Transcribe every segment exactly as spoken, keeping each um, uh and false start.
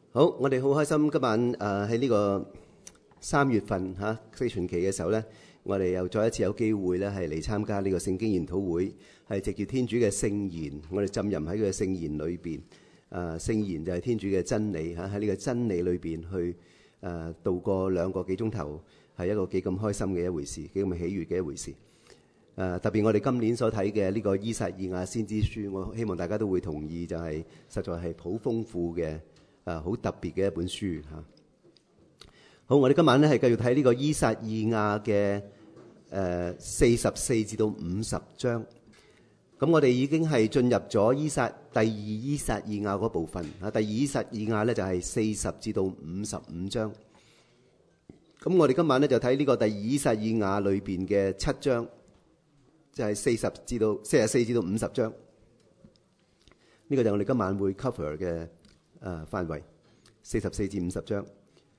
好，我哋好開心今晚誒喺呢個三月份嚇四旬期嘅時候咧，我哋又再一次有機會咧係嚟參加呢個聖經研討會，係藉住天主嘅聖言，我哋浸淫喺佢嘅聖言裏邊。誒聖言就係天主嘅真理嚇，喺呢個真理裏邊去誒度過兩個幾鐘頭，係一個幾咁開心嘅一回事，幾咁喜悅嘅一回事。誒特別我哋今年所睇嘅呢個依撒意亞先知書，我希望大家都會同意，就係實在係好豐富嘅。誒好特別嘅一本書嚇。好，我哋今晚咧係繼續睇呢個依撒意亞嘅誒四十四至到五十章。咁我哋已經係進入咗依撒第二依撒意亞嗰部分嚇。第二依撒意亞咧就係四十至到五十五章。咁我哋今晚咧就睇呢個第二依撒意亞裏邊嘅七章，就係四十至到四十四至到五十章。呢個就係我哋今晚會 cover 嘅。誒、uh, 範圍四十四至五十章，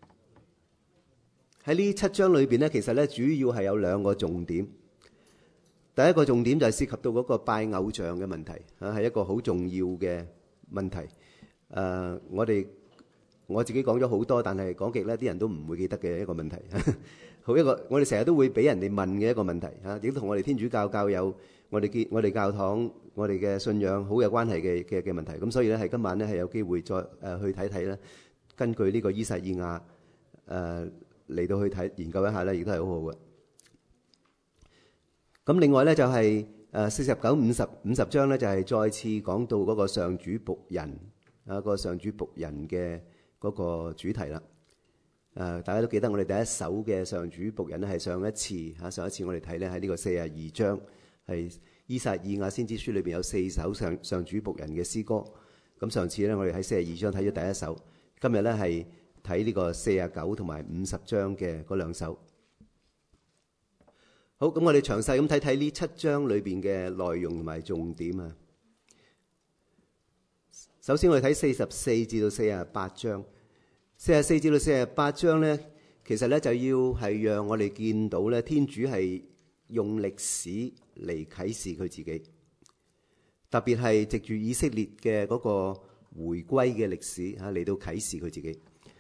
喺呢七章裏邊咧，其實咧主要係有兩個重點。第一個重點就係涉及到嗰個拜偶像嘅問題，啊係一個好重要嘅問題。誒、uh, 我哋我自己講咗好多，但係講極咧啲人都唔會記得嘅一個問題。好一個，我哋成日都會俾人哋問嘅一個問題嚇，亦都同我哋天主教教友、我哋見我哋教堂、我哋嘅信仰好有關係嘅嘅嘅問題。咁所以咧，係今晚咧係有機會再誒、呃、去睇睇咧，根據呢個依撒意亞誒嚟到去睇研究一下咧，亦都係好好嘅。咁另外咧就係誒四十九、五十、五十章咧，就係、是、再次講到嗰個上主僕人啊，個上主僕人嘅嗰個主題啦。誒、呃，大家都記得我哋第一首嘅上主僕人咧，係上一次嚇、啊，上一次我哋睇咧喺呢個四十二章，係依撒意亞先知書裏邊有四首上上主僕人嘅詩歌。咁上次咧，我哋喺四十二章睇咗第一首，今日咧係睇呢個四十九同埋五十章嘅嗰兩首。好，咁我哋詳細咁睇睇呢七章裏邊嘅內容同埋重點啊。首先我哋睇四十四至到四十八章。四十四至到四十八章咧，其實咧就要係讓我哋見到咧，天主係用歷史嚟啟示佢自己，特別係藉住以色列嘅嗰個回歸嘅歷史嚇嚟到啟示佢自己。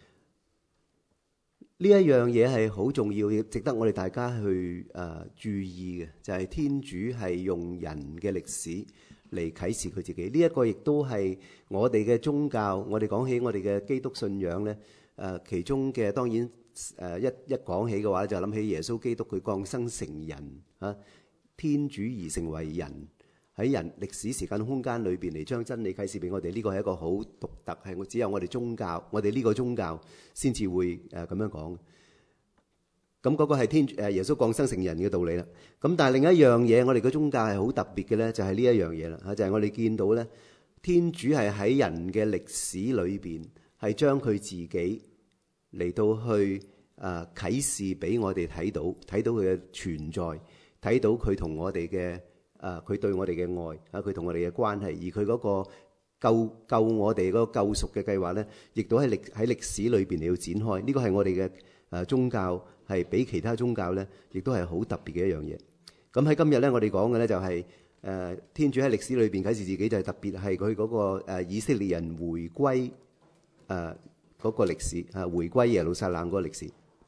呢一樣嘢係好重要，亦值得我哋大家去誒、呃、注意嘅，就係、是、天主係用人嘅歷史嚟啟示佢自己。呢、這、一個亦都係我哋嘅宗教。我哋講起我哋嘅基督信仰咧，誒、呃、其中嘅當然誒、呃、一一講起嘅話，就諗起耶穌基督佢降生成人嚇、啊，天主而成為人喺人歷史時間空間裏邊嚟將真理啟示俾我哋。呢、這個係一個好獨特，係只有我哋宗教，我哋呢個宗教先至會誒咁、呃、樣講。咁嗰個係天誒耶穌降生成人嘅道理啦。咁但係另一樣嘢，我哋嘅宗教係好特別嘅咧，就係呢一樣嘢啦嚇，就係、是、我哋見到咧，天主係喺人嘅歷史裏邊係將佢自己嚟到去誒、呃、啟示俾我哋睇到，睇到佢嘅存在，睇到佢同我哋嘅誒佢對我哋嘅愛啊，佢同我哋嘅關係，而佢嗰個救救我哋嗰個救贖嘅計劃咧，亦都喺歷喺歷史裏邊嚟到展開。呢、這個係我哋嘅誒宗教。係比其他宗教咧，亦都係好特別嘅一樣嘢。咁喺今日咧，我哋講嘅咧就係、是、誒、呃、天主喺歷史裏邊啟示自己，就係特別係佢嗰個、呃、以色列人回歸誒嗰、呃那個歷史啊，回歸耶路撒冷嗰個歷史。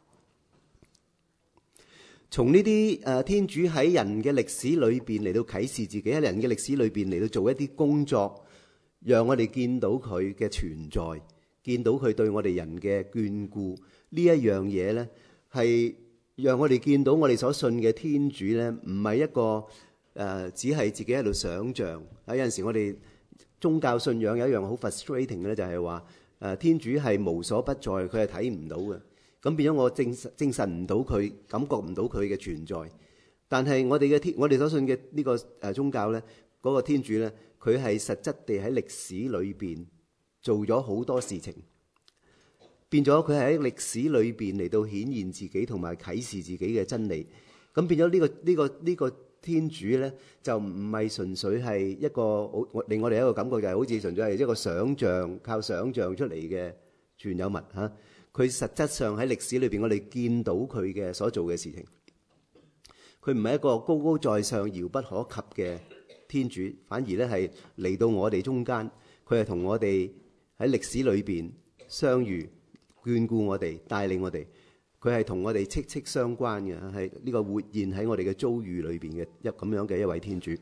從呢啲誒天主喺人嘅歷史裏邊嚟到啟示自己，喺人嘅歷史裏邊嚟到做一啲工作，讓我哋見到佢嘅存在，見到佢對我哋人嘅眷顧。呢一樣嘢咧，係讓我哋見到我哋所信嘅天主咧，唔係一個誒、呃，只係自己喺度想像。有陣時我哋宗教信仰有一樣好 frustrating 嘅咧，就係話誒天主係無所不在，佢係睇唔到嘅。咁變咗我證實證實唔到佢，感覺唔到佢嘅存在。但係我哋嘅天，我哋所信嘅呢個誒宗教咧，嗰、嗰個天主咧，佢係實質地喺歷史裏邊做咗好多事情。變咗佢係喺歷史裏邊嚟到顯現自己同埋啟示自己嘅真理，咁變咗呢、呢個呢、呢個呢、呢個天主咧，就唔係純粹係一個好令我哋一個感覺，就係好似純粹係一個想像靠想像出嚟嘅存有物嚇。佢、啊、實質上喺歷史裏邊，我哋見到佢嘅所做嘅事情，佢唔係一個高高在上、遙不可及嘅天主，反而咧係嚟到我哋中間，佢係同我哋喺歷史裏邊相遇、眷顧我哋、帶領我哋。佢係同我哋息息相關嘅，係呢個活現喺我哋嘅遭遇裏邊嘅一咁樣嘅一位天主。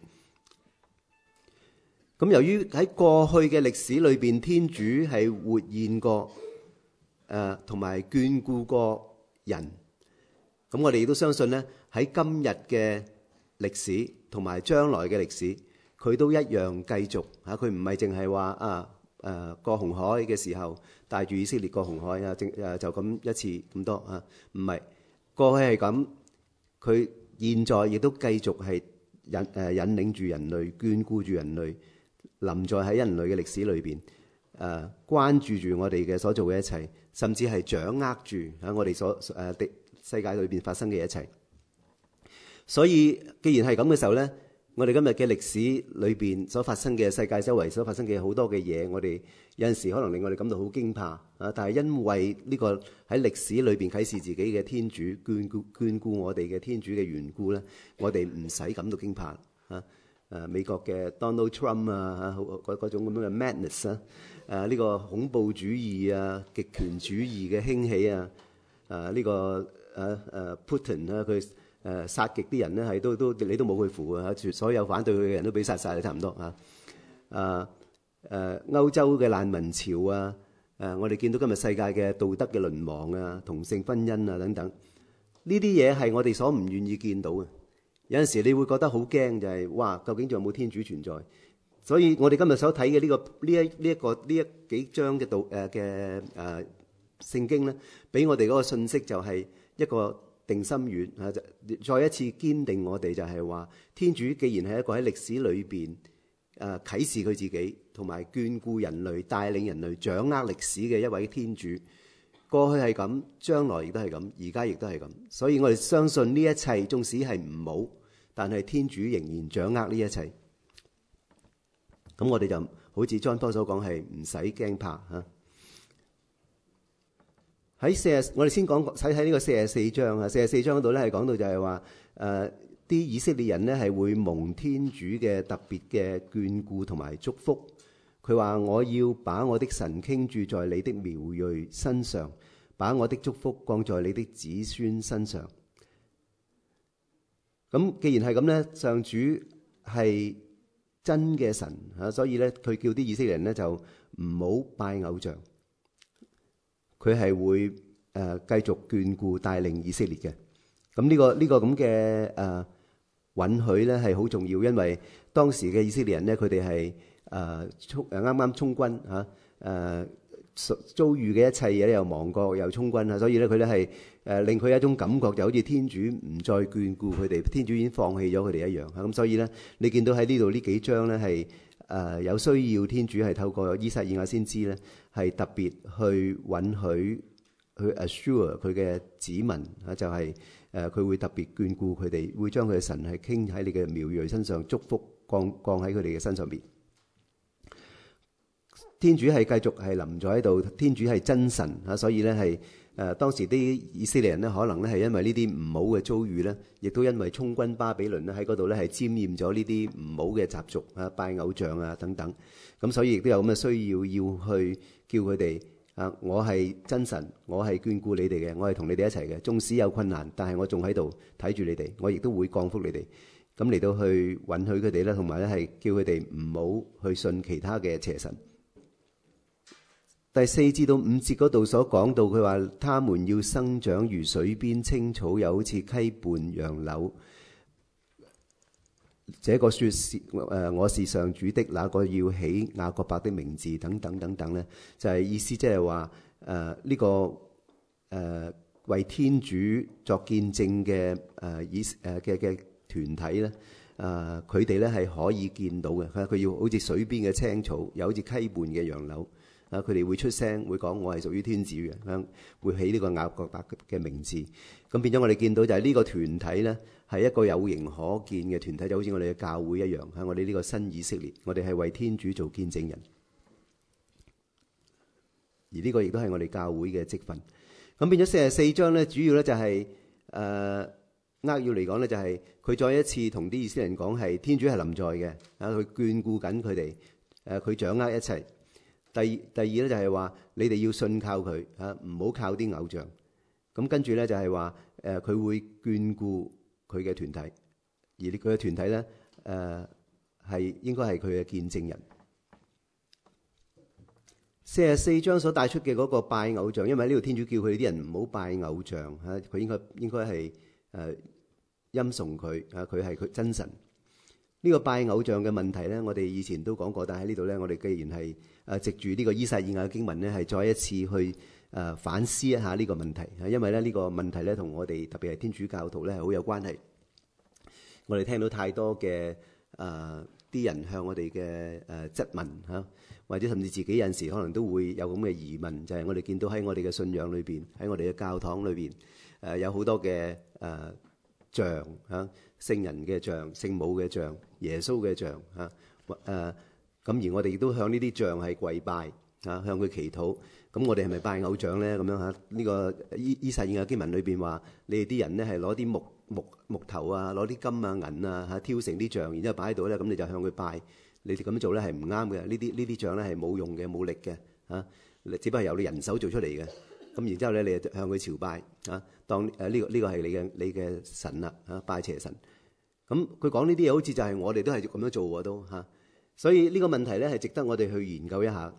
咁由於喺過去嘅歷史裏邊，天主係活現過誒同埋眷顧過人。咁我哋亦都相信咧，喺今日嘅歷史同埋將來嘅歷史，佢都一樣繼續嚇。佢唔係淨係話啊誒過紅海嘅時候帶住以色列過紅海啊，正誒就咁一次咁多啊，唔係過去係咁，佢現在亦都繼續係引誒引領住人類，眷顧住人類，臨在喺人類嘅歷史裏邊誒關注住我哋嘅所做嘅一切，甚至係掌握住喺我哋所誒的世界裏邊發生嘅一切。所以既然係咁嘅時候咧，我哋今日嘅歷史裏邊所發生嘅世界周圍所發生嘅好多嘅嘢，我哋有陣時可能令我哋感到好驚怕啊！但係因為呢個喺歷史裏邊啟示自己嘅天主眷顧眷顧我哋嘅天主嘅緣故咧，我哋唔使感到驚怕啊！誒美國嘅 Donald Trump 啊，嗰嗰種咁樣嘅 madness 啊，誒呢個恐怖主義啊、極權主義嘅興起啊，誒呢個誒誒 Putin 啊，佢誒殺極啲人咧，係都都你都冇佢符啊！所有反對佢嘅人都俾殺曬，你差唔多啊！誒誒歐洲嘅難民潮啊，誒我哋見到今日世界嘅道德嘅淪亡啊、同性婚姻啊等等，呢啲嘢係我哋所唔願意見到嘅。有陣時你會覺得好驚，就係哇，究竟仲有冇天主存在？所以我哋今日所睇嘅呢個呢一呢一個呢一幾章嘅道誒嘅誒聖經咧，俾我哋嗰個信息就係一個定心丸啊！再一次堅定我哋就係話，天主既然係一個喺歷史裏邊誒啟示佢自己，同埋眷顧人類、帶領人類、掌握歷史嘅一位天主，過去係咁，將來亦都係咁，而家亦都係咁。所以我哋相信呢一切，縱使係唔好，但係天主仍然掌握呢一切。咁我哋就好似 John Paul 所講，係唔使驚怕嚇。喺四十，我哋先講睇睇呢個四十四章啊。四十四章嗰度咧係講到就係話誒啲以色列人咧係會蒙天主嘅特別嘅眷顧同埋祝福。佢話：我要把我的神傾注在你的苗裔身上，把我的祝福降在你的子孫身上。咁既然係咁咧，上主係真嘅神嚇，所以咧佢叫啲以色列人咧就唔好拜偶像。佢係會誒、呃、繼續眷顧帶領以色列嘅。咁呢、這個呢、這個咁嘅誒允許咧係好重要，因為當時嘅以色列人咧，佢哋係誒衝誒啱啱充軍嚇誒遭遇嘅一切嘢咧，又亡國又充軍啊，所以咧佢咧係誒令佢有一種感覺，就好似天主唔再眷顧佢哋，天主已經放棄咗佢哋一樣嚇。咁所以咧，你見到喺呢度呢幾章咧係誒有需要天主係透過依撒意亞先知咧，係特別去允許去 assure 佢嘅子民啊，就係誒佢會特別眷顧佢哋，會將佢嘅神係傾喺你嘅苗裔身上，祝福降降喺佢哋嘅身上邊。天主係繼續係臨在喺度，天主係真神啊，所以咧係誒當時啲以色列人咧，可能咧係因為呢啲唔好嘅遭遇咧，亦都因為充軍巴比倫咧喺嗰度咧係沾染咗呢啲唔好嘅習俗啊，拜偶像啊等等，咁所以亦都有咁嘅需要要去叫佢哋啊，我係真神，我係眷顧你哋嘅，我係同你哋一齊嘅，縱使有困難，但係我仲喺度睇住你哋，我亦都會降福你哋，咁嚟到去允許佢哋咧，同埋咧係叫佢哋唔好去信其他嘅邪神。第四至到五節嗰度所講到，佢話他們要生長如水邊青草，又好似溪畔楊柳。這個說是誒，我是上主的，那個要起雅各伯的名字，等等等等咧，就係、是、意思即係話誒呢個誒、呃、為天主作見證嘅誒以誒嘅嘅團體咧，誒佢哋咧係可以見到嘅。佢要好似水邊嘅青草，又好似溪畔嘅楊柳。啊！佢哋會出聲，會講我係屬於天主嘅，咁會起呢個雅各伯嘅名字。咁變咗我哋見到就係呢個團體咧，係一個有形可見嘅團體，就好似我哋嘅教會一樣。喺我哋呢個新以色列，我哋係為天主做見證人。而呢個亦都係我哋教會嘅職分。咁變咗四十四章咧，主要咧就係誒扼要嚟講咧，就係佢再一次同啲以色列人講係天主係臨在嘅，啊佢眷顧緊佢哋，誒佢掌握一切。 第第二咧就係話你哋要信靠佢嚇，唔好靠啲偶像。咁跟住咧就係話誒佢會眷顧佢嘅團體，而佢嘅團體咧誒係應該係佢嘅見證人。四十四章所帶出嘅嗰個拜偶像，因為呢度天主叫佢啲人唔好拜偶像嚇，佢應該應該係誒欽崇佢嚇，佢係佢真神。呢、這個拜偶像嘅問題咧，我哋以前都講過，但係喺呢度咧，我哋既然係誒藉住呢個依撒意亞嘅經文咧，係再一次去誒反思一下呢個問題嚇，因為咧呢個問題咧同我哋特別係天主教徒咧係好有關係。我哋聽到太多嘅誒啲人向我哋嘅誒質問嚇，或者甚至自己有陣時可能都會有咁嘅疑問，就係、是、我哋見到喺我哋嘅信仰裏邊，喺我哋嘅教堂裏邊誒有好多嘅誒像嚇。聖人嘅像、聖母嘅像、耶穌嘅像嚇，誒、啊、咁而我哋亦都向呢啲像係跪拜嚇、啊，向佢祈禱。咁我哋係咪拜偶像咧？咁樣嚇，呢、這個依依撒意亞經文裏邊話，你哋啲人咧係攞啲木木木頭啊，攞啲金啊銀啊嚇，挑成啲像，然之後擺喺度咧，咁你就向佢拜。你哋咁樣做咧係唔啱嘅，呢啲呢啲像咧係冇用嘅、冇力嘅嚇，只不過係由你人手做出嚟嘅。咁然之後咧，你就向佢朝拜嚇，當誒呢、這個呢、這個係你嘅你嘅神啦嚇，拜邪神。咁佢講呢啲嘢，好似就係我哋都係咁樣做喎，都嚇。所以呢個問題咧係值得我哋去研究一下。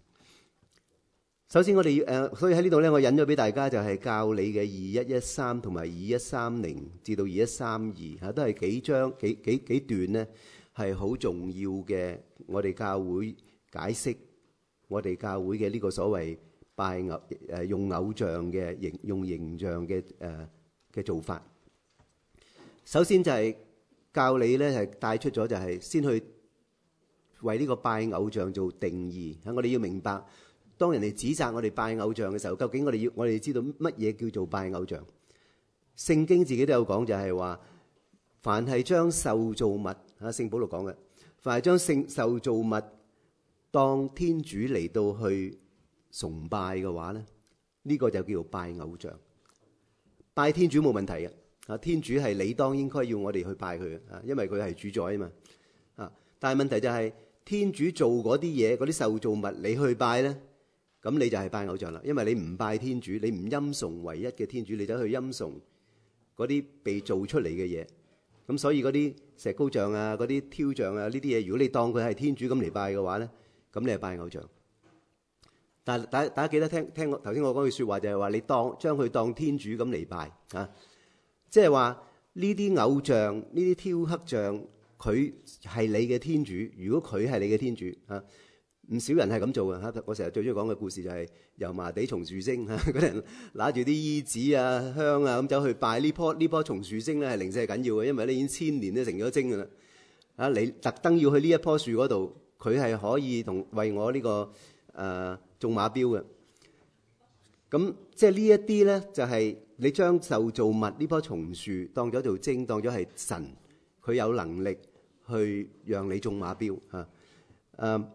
首先我哋要誒，所以喺呢度咧，我引咗俾大家就係教理嘅二一一三同埋二一三零至到二一三二嚇，都係幾章幾幾幾段咧，係好重要嘅。我哋教會解釋我哋教會嘅呢個所謂拜偶誒用偶像嘅形用形象嘅誒嘅做法。首先就係、是。教理咧係帶出咗就係先去為呢個拜偶像做定義嚇，我哋要明白當人哋指責我哋拜偶像嘅時候，究竟我哋要我哋知道乜嘢叫做拜偶像？聖經自己都有講，就係話凡係將受造物嚇，聖保祿講嘅，凡係將聖受造物當天主嚟到去崇拜嘅話咧，呢、這個就叫做拜偶像。拜天主冇問題嘅。啊！天主係理當應該要我哋去拜佢嘅，啊，因為佢係主宰啊嘛，啊！但係問題就係、是、天主做嗰啲嘢，嗰啲受造物，你去拜咧，咁你就係拜偶像啦。因為你唔拜天主，你唔欽崇唯一嘅天主，你走去欽崇嗰啲被做出嚟嘅嘢。咁所以嗰啲石膏像啊、嗰啲雕像啊呢啲嘢，如果你當佢係天主咁嚟拜嘅話咧，咁你係拜偶像。但係大家大家記得聽聽我頭先我講句説話，就係話你當將佢當天主咁嚟拜啊。即係話呢啲偶像、呢啲雕刻像，佢係你嘅天主。如果佢係你嘅天主嚇，唔少人係咁做嘅嚇。我成日最中意講嘅故事就係油麻地松樹精嚇，嗰啲人拿住啲衣紙啊、香啊咁走去拜呢棵呢棵松樹精咧，係零舍緊要嘅，因為咧已經千年都成咗精㗎啦。啊，你特登要去呢一棵樹嗰度，佢係可以同為我呢、呢個誒、呃、種馬標嘅。咁即係呢一啲咧，就係、是、你將受造物呢棵松樹當咗做精，當咗係神，佢有能力去讓你種馬標嚇。誒、啊，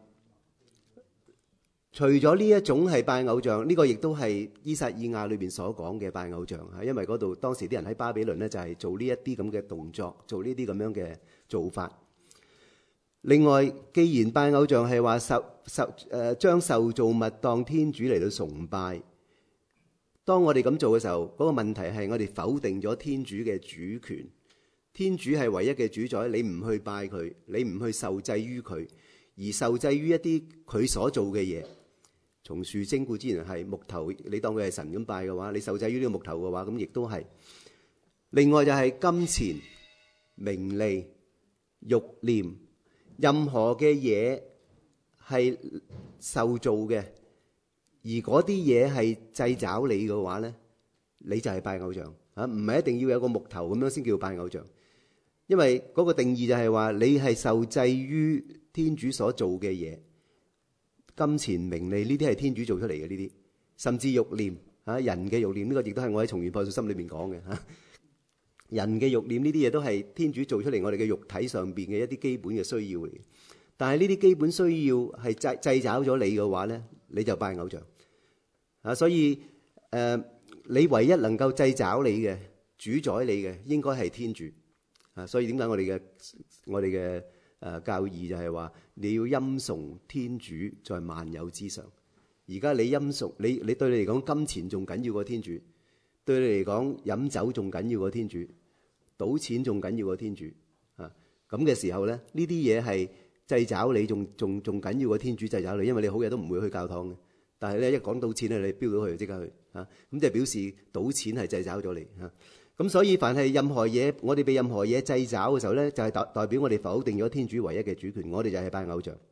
除咗呢一種係拜偶像，呢、這個亦都係依撒意亞裏邊所講嘅拜偶像嚇，因為嗰度當時啲人喺巴比倫咧就係做呢一啲咁嘅動作，做呢啲咁樣嘅做法。另外，既然拜偶像係話受受誒將受造物當天主嚟到崇拜。當我哋咁做嘅時候，嗰個問題係我哋否定咗天主嘅主權。天主係唯一嘅主宰，你唔去拜佢，你唔去受制於佢，而受制於一啲佢所做嘅嘢。松樹精固之然係木頭，你當佢係神咁拜嘅話，你受制於呢個木頭嘅話，咁亦都係。另外就係金錢、名利、慾念，任何嘅嘢係受造嘅。而嗰啲嘢係掣肘你嘅話咧，你就係拜偶像嚇，唔係一定要有個木頭咁樣先叫拜偶像。因為嗰個定義就係話你係受制於天主所做嘅嘢，金錢、名利呢啲係天主做出嚟嘅呢啲，甚至慾念嚇，人嘅慾念呢個亦都係我喺重燃破碎心裏面講嘅嚇。人嘅慾念呢啲嘢都係天主做出嚟，我哋嘅肉體上邊嘅一啲基本嘅需要嚟。但係呢啲基本需要係掣掣肘咗你嘅話咧，你就拜偶像。啊，所以誒、呃，你唯一能夠掣肘你嘅、主宰你嘅，應該係天主。啊，所以點解我哋嘅我哋嘅誒教義就係話你要欽崇天主在萬有之上。而家你欽崇你你對你嚟講金錢仲緊要過天主，對你嚟講飲酒仲緊要過天主，賭錢仲緊要過天主啊！咁嘅時候咧，呢啲嘢係掣肘你，仲仲仲緊要過天主掣肘你，因為你好嘢都唔會去教堂嘅。但係咧一講賭錢咧，你飆到去即刻去嚇，咁即係表示賭錢係掣肘咗你嚇。咁所以凡係任何嘢，我哋被任何嘢掣肘嘅時候咧，就係代代表我哋否定咗天主唯一嘅主權，我哋就係拜偶像。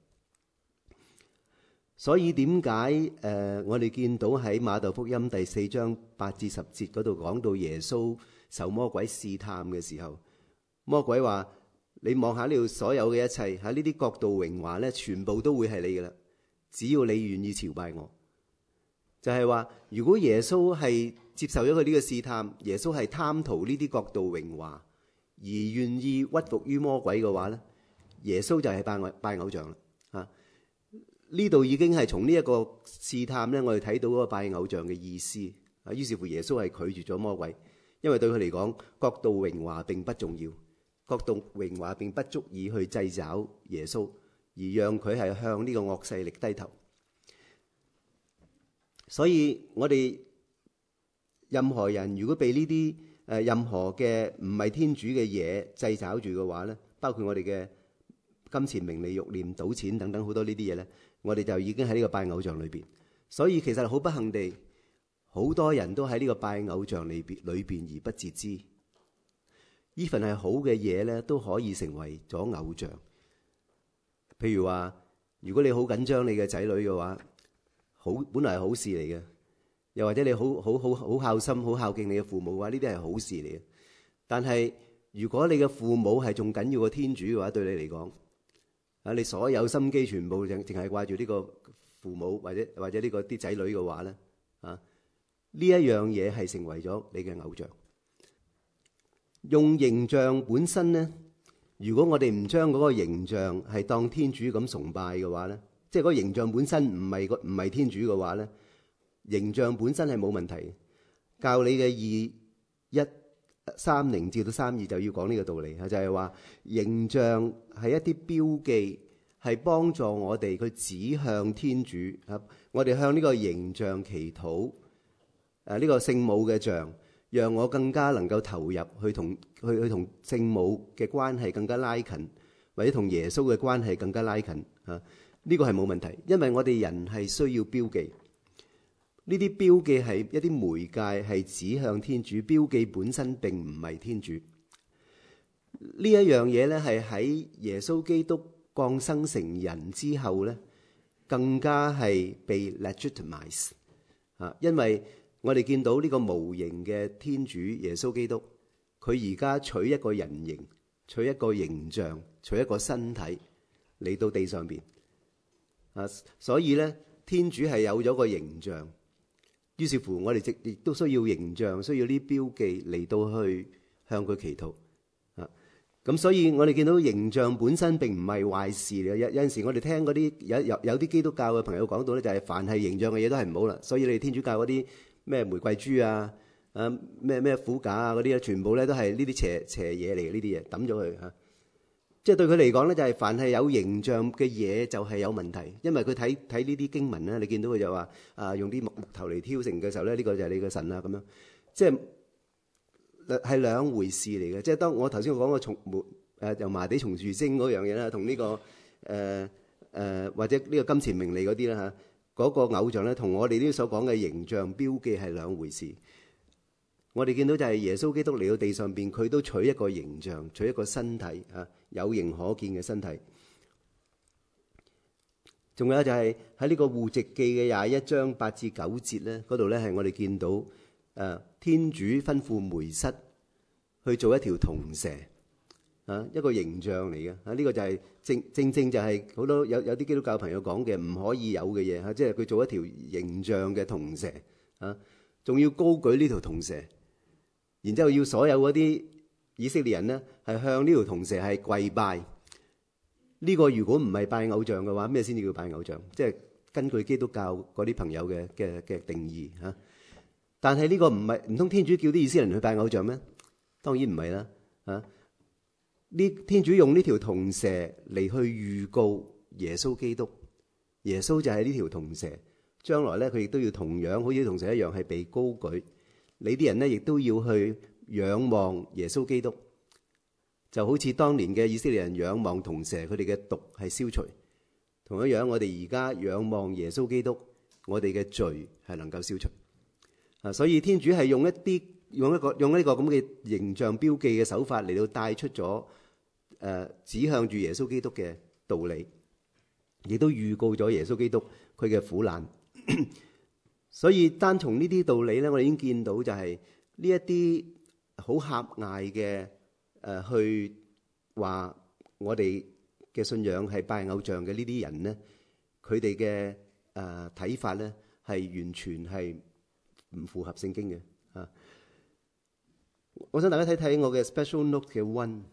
所以點解誒我哋見到喺馬竇福音第四章八至十節嗰度講到耶穌受魔鬼試探嘅時候，魔鬼話：你望下呢度所有嘅一切，喺呢啲國度榮華咧，全部都會係你嘅啦。只要你願意朝拜我，就係話，如果耶穌係接受咗佢呢個試探，耶穌係貪圖呢啲國度榮華而願意屈服於魔鬼嘅話咧，耶穌就係拜偶拜偶像啦。嚇，呢度已經係從呢一個試探咧，我哋睇到嗰個拜偶像嘅意思。啊，於是乎耶穌係拒絕咗魔鬼，因為對佢嚟講，國度榮華並不重要，國度榮華並不足以去掣肘耶穌，而讓佢係向呢個惡勢力低頭。所以我哋任何人如果被呢啲誒任何嘅唔係天主嘅嘢掣肘住嘅話咧，包括我哋嘅金錢、名利、慾念、賭錢等等好多呢啲嘢咧，我哋就已經喺呢個拜偶像裏邊。所以其實好不幸地，好多人都喺呢個拜偶像裏邊裏邊而不自知。呢份係好嘅嘢咧，都可以成為咗偶像。譬如話，如果你好緊張你嘅仔女嘅話，好本來係好事嚟嘅。又或者你好好好好孝心、好孝敬你嘅父母嘅話，呢啲係好事嚟嘅。但係如果你嘅父母係仲緊要過天主嘅話，對你嚟講，啊，你所有心機全部淨淨係掛住呢個父母或者或者呢個啲仔女嘅話咧，啊，呢一樣嘢係成為咗你嘅偶像。用形象本身咧，如果我哋唔將嗰個形象係當天主咁崇拜嘅話咧，即係嗰個形象本身唔係個唔係天主嘅話咧，形象本身係冇問題。教你嘅二一三零至到三二就要講呢個道理啊，就係話形象係一啲標記，係幫助我哋去指向天主啊。我哋向呢個形象祈禱，誒呢個聖母嘅像，讓我更加能夠投入去同去去同聖母嘅關係更加拉近，或者同耶穌嘅關係更加拉近啊。呢個係冇問題，因為我哋人係需要標記。呢啲標記係一啲媒介，係指向天主。標記本身並唔係天主。呢一樣嘢咧，係喺耶穌基督降生成人之後咧，更加係被 legitimize 啊！因為我哋見到呢個無形嘅天主耶穌基督，佢而家取一個人形，取一個形象，取一個身體嚟到地上邊啊！所以咧，天主係有咗個形象。於是乎，我哋亦都需要形象，需要啲標記嚟到去向佢祈禱啊！咁所以，我哋見到形象本身並唔係壞事嚟嘅。有有陣時，我哋聽嗰啲有有有啲基督教嘅朋友講到咧，就係凡係形象嘅嘢都係唔好啦。所以你哋天主教嗰啲咩玫瑰珠啊、啊咩咩苦架啊嗰啲咧，全部咧都係呢啲邪邪嘢嚟嘅。呢啲嘢抌咗佢嚇。即係對佢嚟講咧，就係凡係有形象嘅嘢就係有問題，因為佢睇睇呢啲經文咧，你見到佢就話啊，用啲木木頭嚟挑成嘅時候咧，呢個就係你嘅神啦咁樣，即係係兩回事嚟嘅。即係當我頭先講個松木誒油麻地松樹精嗰樣嘢啦，同呢個誒誒或者呢個金錢名利嗰啲啦嚇，嗰個偶像咧，同我哋呢啲所講嘅形象標記係兩回事。我哋見到就係耶穌基督嚟到地上邊，佢都取一個形象，取一個身體啊，有形可見嘅身體。仲有就係喺呢個戶籍記嘅廿一章八至九節咧，嗰度咧係我哋見到誒、啊、天主吩咐梅瑟去做一條銅蛇啊，一個形象嚟嘅啊。呢、這個就係、是、正正正就係好多有有啲基督教朋友講嘅唔可以有嘅嘢嚇，即係佢做一條形象嘅銅蛇啊，仲要高舉呢條銅蛇。然之後要所有嗰啲以色列人咧，係向呢條銅蛇係跪拜。呢、這個如果唔係拜偶像嘅話，咩先至叫拜偶像？即係根據基督教嗰啲朋友嘅嘅嘅定義嚇。但係呢個唔係唔通天主叫啲以色列人去拜偶像咩？當然唔係啦嚇。 呢天主用呢條銅蛇嚟去預告耶穌基督，耶穌就係呢條銅蛇，將來咧佢亦都要同樣好似銅蛇一樣係被高舉。你啲人咧亦都要去仰望耶穌基督，就好似當年嘅以色列人仰望銅蛇，佢哋嘅毒係消除。同樣樣，我哋而家仰望耶穌基督，我哋嘅罪係能夠消除。啊，所以天主係用一啲用一個用呢個咁嘅形象標記嘅手法嚟到帶出咗誒、呃、指向住耶穌基督嘅道理，亦都預告咗耶穌基督佢嘅苦難。所以單從呢啲道理咧，我哋已經見到就係呢一啲好狹隘嘅誒去話我哋嘅信仰係拜偶像嘅呢啲人咧，佢哋嘅誒睇法咧係完全係唔符合聖經嘅啊！我想大家睇睇我嘅 special note 嘅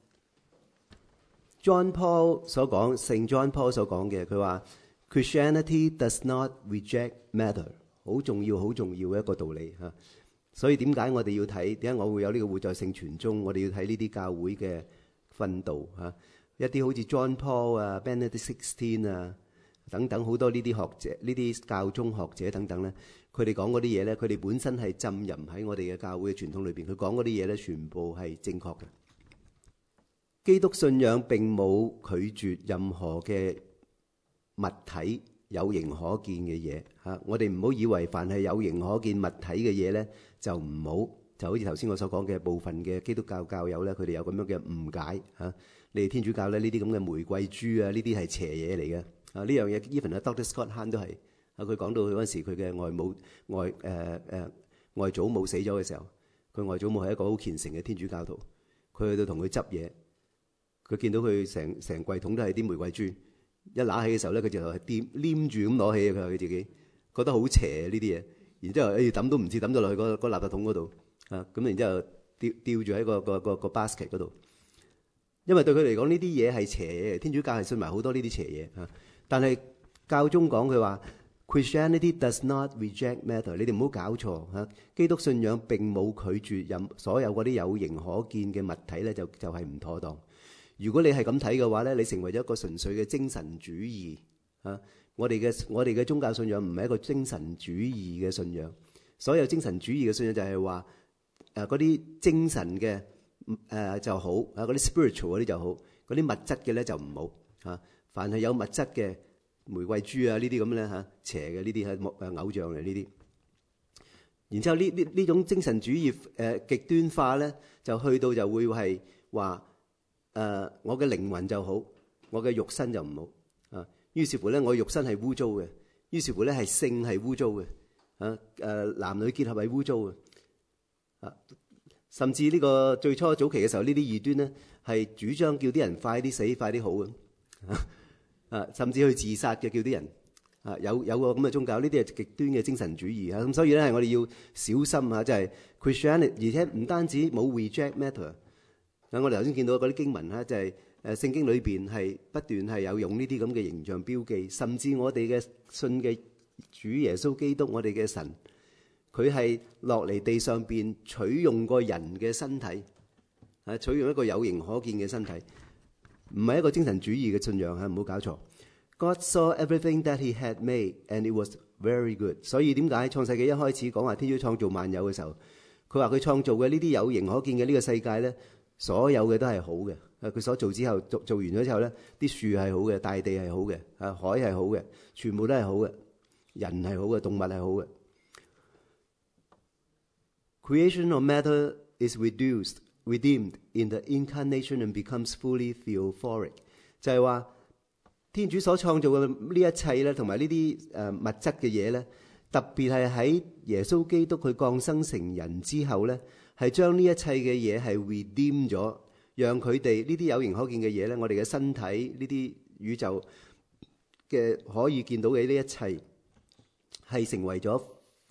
one，John Paul 所講，聖 John Paul 所講嘅，佢話 Christianity does not reject matter， 好重要好重要嘅一個道理嚇。所以點解我哋要睇？點解我會有呢個活在聖傳中？我哋要睇呢啲教會嘅訓導嚇。一啲好似 John Paul 啊、Benedict sixteen 啊等等好多呢啲學者、呢啲教宗學者等等咧，佢哋講嗰啲嘢咧，佢哋本身係浸淫喺我哋嘅教會嘅傳統裏邊，佢講嗰啲嘢咧，全部係正確嘅。基督信仰並冇拒絕任何嘅物體有形可見嘅嘢嚇，我哋唔好以為凡係有形可見物體嘅嘢咧就唔好，就好似頭先我所講嘅部分嘅基督教教友咧，佢哋有咁樣嘅誤解嚇。你哋天主教咧呢啲咁嘅玫瑰珠啊，呢啲係邪嘢嚟嘅啊！呢樣嘢 even 啊 Doctor Scott Hahn 都係啊，佢講到佢嗰陣時佢嘅外母外誒誒、呃呃、外祖母死咗嘅時候，佢外祖母係一個好虔誠嘅天主教徒，佢去到同佢執嘢，佢見到佢成成櫃桶都係啲玫瑰珠，一拿起嘅時候咧，佢就係掂黏住咁攞起嘅，佢佢自己覺得好邪呢啲嘢，然之後誒抌都唔知抌咗落去嗰個垃圾桶嗰度啊，咁然之後吊吊住喺個個個個 basket 嗰度。因為對佢嚟講呢啲嘢係邪嘢，天主教係信埋好多呢啲邪嘢嚇。但係教宗講佢話 Christianity does not reject matter， 你哋唔好搞錯嚇。基督信仰並冇拒絕任所有嗰啲有形可見嘅物體咧，就就係唔妥當。如果你係咁睇嘅話咧，你成為咗一個純粹嘅精神主義嚇。我哋嘅我哋嘅宗教信仰唔係一個精神主義嘅信仰。所有精神主義嘅信仰就係話誒嗰啲精神嘅。誒、呃、就好啊！嗰啲 spiritual 嗰啲就好，嗰啲物質嘅咧就唔好嚇。凡係有物質嘅玫瑰珠啊呢啲咁咧嚇，邪嘅呢啲係木誒偶像嚟呢啲。然之後呢呢呢種精神主義誒、呃、極端化咧，就去到就會係話誒我嘅靈魂就好，我嘅肉身就唔好啊。於是乎咧，我肉身係污糟嘅，於是乎咧係性係污糟嘅啊誒男女結合係污糟嘅啊。甚至呢個最初早期嘅時候，呢啲異端咧係主張叫啲人快啲死、快啲好嘅，啊，甚至去自殺嘅叫啲人，啊，有有個咁嘅宗教，呢啲係極端嘅精神主義啊。咁所以咧，係我哋要小心啊，即係 Christianity，而且唔單止冇 reject matter。啊，我哋頭先見到嗰啲經文咧，就係誒聖經裏邊係不斷係有用呢啲咁嘅形象標記，甚至我哋嘅信嘅主耶穌基督，我哋嘅神。佢係落嚟地上邊取用個人嘅身體，啊，取用一個有形可見嘅身體，唔係一個精神主義嘅信仰嚇，唔好搞錯。God saw everything that He had made, and it was very good。所以點解創世紀一開始講話天主創造萬有嘅時候，佢話佢創造嘅呢啲有形可見嘅呢個世界咧，所有嘅都係好嘅。啊，佢所做之後做做完咗之後咧，啲樹係好嘅，大地係好嘅，啊，海係好嘅，全部都係好嘅，人係好嘅，動物係好嘅。Creation of matter is reduced, redeemed in the incarnation and becomes fully theophoric。就係話天主所創造嘅呢一切咧，同埋呢啲誒物質嘅嘢咧，特別係喺耶穌基督佢降生成人之後咧，係將呢一切嘅嘢係 redeem 咗，讓佢哋呢啲有形可見嘅嘢咧，我哋嘅身體呢啲宇宙嘅可以見到嘅呢一切係成為咗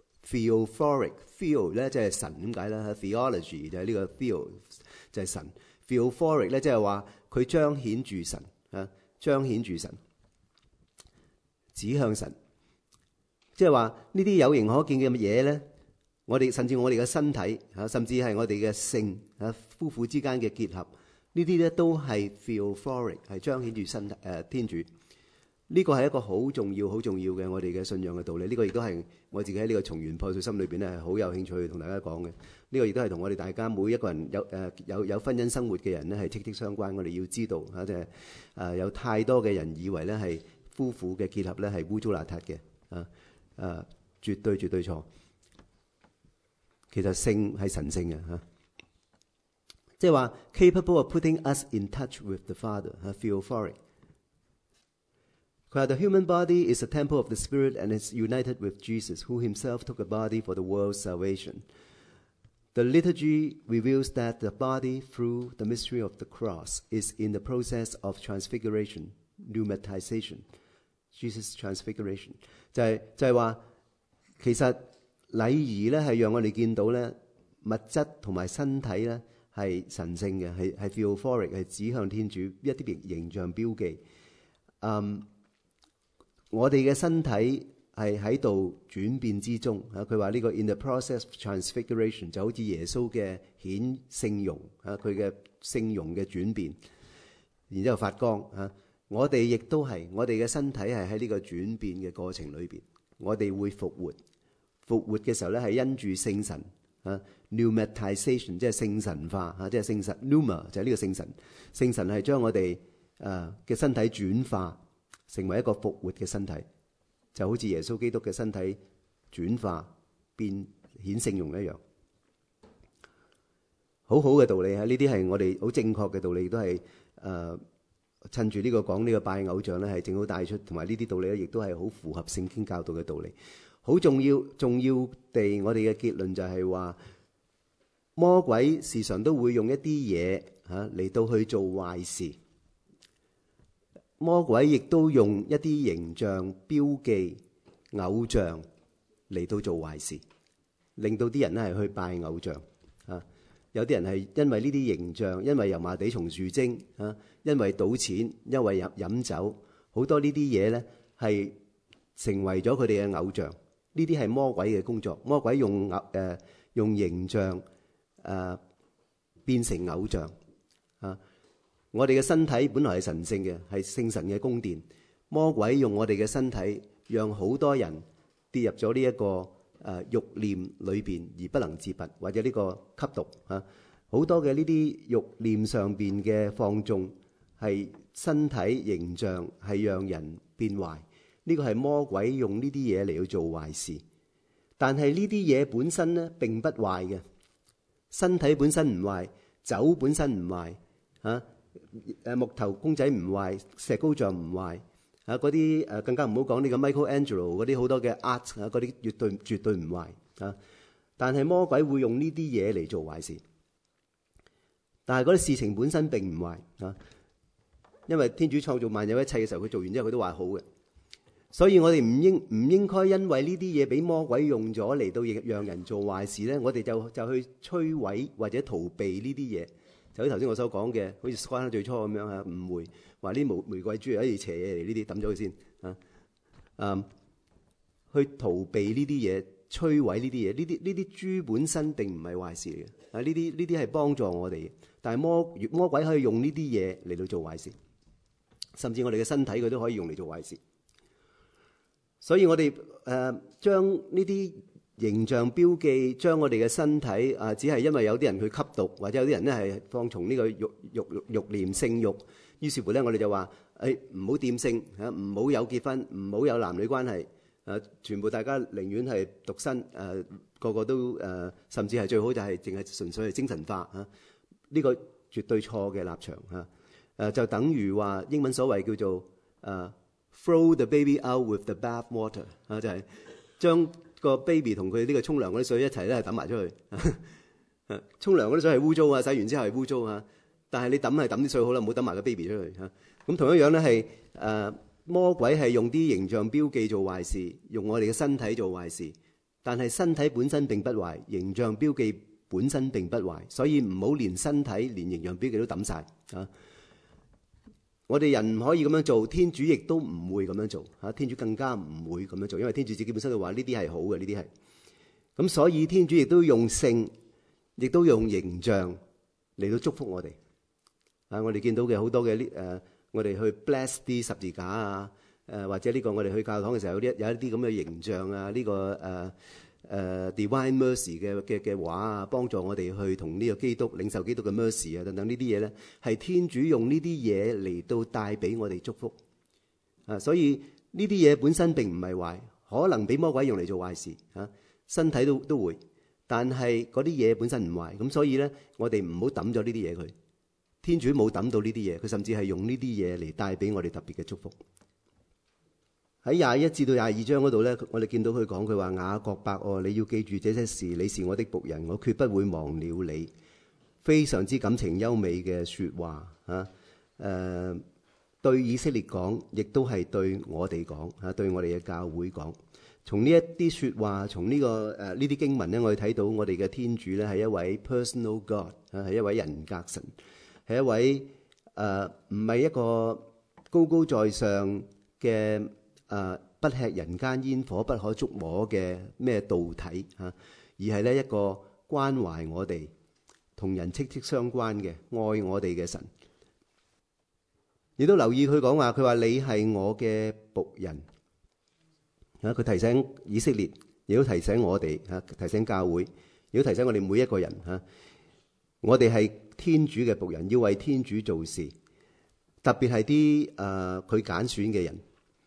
theophoric。Theo 咧即係神，點解咧 ？Theology 就係呢個 theo 就係神。Theophoric 咧即係話佢彰顯住神啊，彰顯住神，指向神。即係話呢啲有形可見嘅嘢咧，我哋甚至我哋嘅身體啊，甚至係我哋嘅性啊，夫婦之間嘅結合呢啲咧都係 theophoric， 係彰顯住身誒、呃、天主。呢個係一個好重要、好重要嘅我哋嘅信仰嘅道理。呢、這個亦都係我自己喺呢個重圓破碎心裏邊咧，係好有興趣同大家講嘅。呢、這個亦都係同我哋大家每一個人有誒、呃、有有婚姻生活嘅人咧係息息相關。我哋要知道嚇，即係誒有太多嘅人以為咧係夫婦嘅結合咧係污糟邋遢嘅啊誒，絕對絕對錯。其實性係神聖嘅嚇，即係話 capable of putting us in touch with the Father 嚇 theophoric。佢話 The human body is a temple of the Spirit and is united with Jesus, who himself took a body for the world's salvation. The liturgy reveals that the body, through the mystery of the cross, is in the process of transfiguration, pneumatization. Jesus' transfiguration 就係就係話，其實禮儀咧係讓我哋見到咧物質同埋身體咧係神聖嘅，係係 theophoric， 係指向天主一啲形象標記。嗯。我哋嘅身體係喺度轉變之中嚇，佢話呢個 in the process of transfiguration 就好似耶穌嘅顯聖容嚇，佢嘅聖容嘅轉變，然之後發光嚇。我哋亦都係，我哋嘅身體係喺呢個轉變嘅過程裏邊，我哋會復活。復活嘅時候咧係因住聖神嚇 pneumatization 即係聖神化嚇，即係聖神 pneuma 就係呢個聖神，聖神係將我哋誒嘅身體轉化成為一個復活嘅身體，就好似耶穌基督嘅身體轉化變顯聖容一樣，好好嘅道理啊！呢啲係我哋好正確嘅道理，都係誒、呃、趁住呢個講呢個拜偶像咧，係正好帶出，同埋呢啲道理咧，亦都係好符合聖經教導嘅道理。好重要，重要地，我哋嘅結論就係話，魔鬼時常都會用一啲嘢嚇嚟到去做壞事。魔鬼亦都用一啲形象、標記、偶像嚟到做壞事，令到啲人咧係去拜偶像啊！有啲人係因為呢啲形象，因為油麻地松樹精啊，因為賭錢，因為飲飲酒，好多呢啲嘢咧係成為咗佢哋嘅偶像。呢啲係魔鬼嘅工作，魔鬼用偶誒、呃、用形象誒、呃、變成偶像啊！我哋嘅身體本來係神聖嘅，係聖神嘅宮殿。魔鬼用我哋嘅身體，讓好多人跌入咗呢一個誒、呃、慾念裏邊而不能自拔，或者呢個吸毒啊。好多嘅呢啲慾念上邊嘅放縱，係身體形象係讓人變壞。呢、這個係魔鬼用呢啲嘢嚟去做壞事。但係呢啲嘢本身咧並不壞嘅，身體本身唔壞，酒本身唔壞啊。誒木頭公仔唔壞，石膏像唔壞啊！嗰啲誒更加唔好講呢個 Michelangelo 嗰啲好多嘅 art 啊，嗰啲絕對絕對唔壞啊！但係魔鬼會用呢啲嘢嚟做壞事，但係嗰啲事情本身並唔壞啊！因為天主創造萬有一切嘅時候，佢做完之後佢都話好嘅，所以我哋唔應唔應該因為呢啲嘢俾魔鬼用咗嚟到讓人做壞事咧，我哋就就去摧毀或者逃避呢啲嘢。就好似頭先我所講嘅，好似關喺最初咁樣嚇，誤會話呢玫玫瑰珠係一啲邪嘢嚟，呢啲抌咗佢先啊！嗯，去逃避呢啲嘢，摧毀呢啲嘢，呢啲呢啲珠本身並唔係壞事嚟嘅啊！呢啲呢啲係幫助我哋嘅，但係魔魔鬼可以用呢啲嘢嚟到做壞事，甚至我哋嘅身體佢都可以用嚟做壞事。所以我哋誒將呢啲形象標記，將我哋嘅身體啊，只係因為有啲人去吸毒，或者有啲人咧係放從呢個慾慾慾念性慾，於是乎咧我哋就話誒唔好掂性嚇，唔好有結婚，唔好有男女關係，誒全部大家寧願係獨身，誒個個都誒，甚至係最好就係淨係純粹係精神化嚇，呢個絕對錯嘅立場嚇，誒就等於話英文所謂叫做誒 throw the baby out with the bath water 啊，就係將個 baby 同佢呢個沖涼嗰啲水一齊咧，係抌埋出去。沖涼嗰啲水係污糟啊，洗完之後係污糟啊。但係你抌係抌啲水好啦，唔好抌埋個 baby 出去嚇。咁同一樣咧係誒魔鬼係用啲形象標記做壞事，用我哋嘅身體做壞事。但係身體本身並不壞，形象標記本身並不壞，所以唔好連身體連形象標記都抌晒啊！我哋人唔可以咁樣做，天主亦都唔會咁樣做嚇，天主更加唔會咁樣做，因為天主自己本身就話呢啲係好嘅，呢啲係咁，所以天主亦都用性，亦都用形象嚟到祝福我哋。 啊，我哋見到嘅好多嘅呢誒，我哋去 bless 啲十字架啊，誒、呃、或者呢個我哋去教堂嘅時候有啲有一啲咁嘅形象啊，呢、這個誒誒、呃呃、Divine Mercy 嘅嘅嘅畫啊，幫助我哋去同呢個基督領受基督嘅 mercy 啊等等呢啲嘢咧，係天主用呢啲嘢嚟到帶俾我哋祝福啊，所以呢啲嘢本身並唔係壞，可能俾魔鬼用嚟做壞事啊，身體都都會，但係嗰啲嘢本身唔壞，咁所以咧我哋唔好抌咗呢啲嘢佢。天主冇抌到呢啲嘢，佢甚至係用呢啲嘢嚟帶俾我哋特別嘅祝福。喺廿一至到廿二章嗰度咧，我哋見到佢講，佢話雅各伯哦，你要記住這些事，你是我的僕人，我決不會忘了你。非常之感情優美嘅説話嚇，誒、呃、對以色列講，亦都係對我哋講嚇，對我哋嘅教會講。從呢一啲説話，從呢、這個誒呢啲經文咧，我哋睇到我哋嘅天主咧係一位 personal God 嚇，係一位人格神。係一位誒，唔係一個高高在上嘅誒、呃，不吃人間煙火、不可觸摸嘅咩道體嚇、啊，而係咧一個關懷我哋、同人息息相關嘅愛我哋嘅神。亦都留意佢講話，佢話你係我嘅僕人嚇，佢、啊、提醒以色列，亦都提醒我哋嚇、啊，提醒教會，亦都提醒我哋每一個人嚇。啊我哋係天主嘅僕人，要為天主做事，特別係啲誒佢揀選嘅人，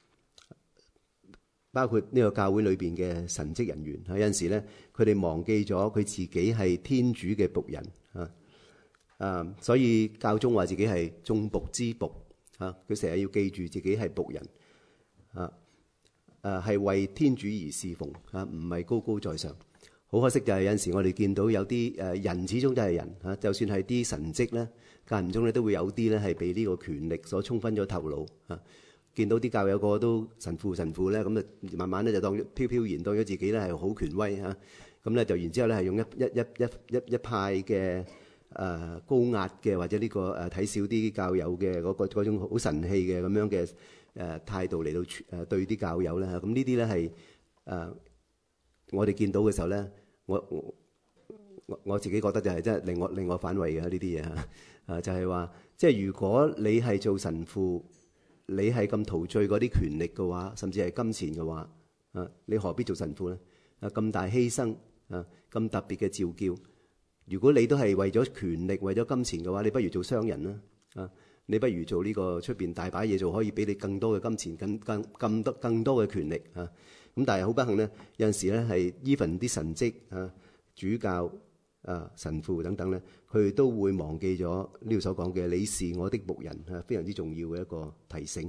包括呢個教會裏邊嘅神職人員。有陣時咧，佢哋忘記咗佢自己係天主嘅僕人啊，啊，所以教宗話自己係眾僕之僕啊，佢成日要記住自己係僕人啊，誒係為天主而侍奉啊，唔係高高在上。好可惜就係有陣時我哋見到有啲誒人始終都係人嚇，就算係啲神職咧，間唔中咧都會有啲咧係被呢個權力所沖昏咗頭腦嚇。見到啲教友個個都神父神父咧，咁啊慢慢咧就當飄飄然當咗自己咧係好權威嚇，咁咧就然之後咧係用一一一一一一派嘅誒高壓嘅或者呢個誒睇少啲教友嘅嗰個嗰種好神氣嘅咁樣嘅誒態度嚟到誒對啲教友咧嚇，咁呢啲咧係誒我哋見到嘅時候咧。我我我我自己覺得就係真係令我令我反胃嘅呢啲嘢嚇，啊就係話，即係如果你係做神父，你係咁陶醉嗰啲權力嘅話，甚至係金錢嘅話，啊你何必做神父咧？啊咁大犧牲啊咁特別嘅召叫，如果你都係為咗權力、為咗金錢嘅話，你不如做商人啦，啊你不如做呢個出邊大把嘢做，可以俾你更多嘅金錢、更更更多更多嘅權力啊！咁但係好不幸咧，有陣時咧係 even 啲神職啊、主教啊、神父等等咧，佢都會忘記咗呢度所講嘅你是我的僕人啊，非常之重要嘅一個提醒。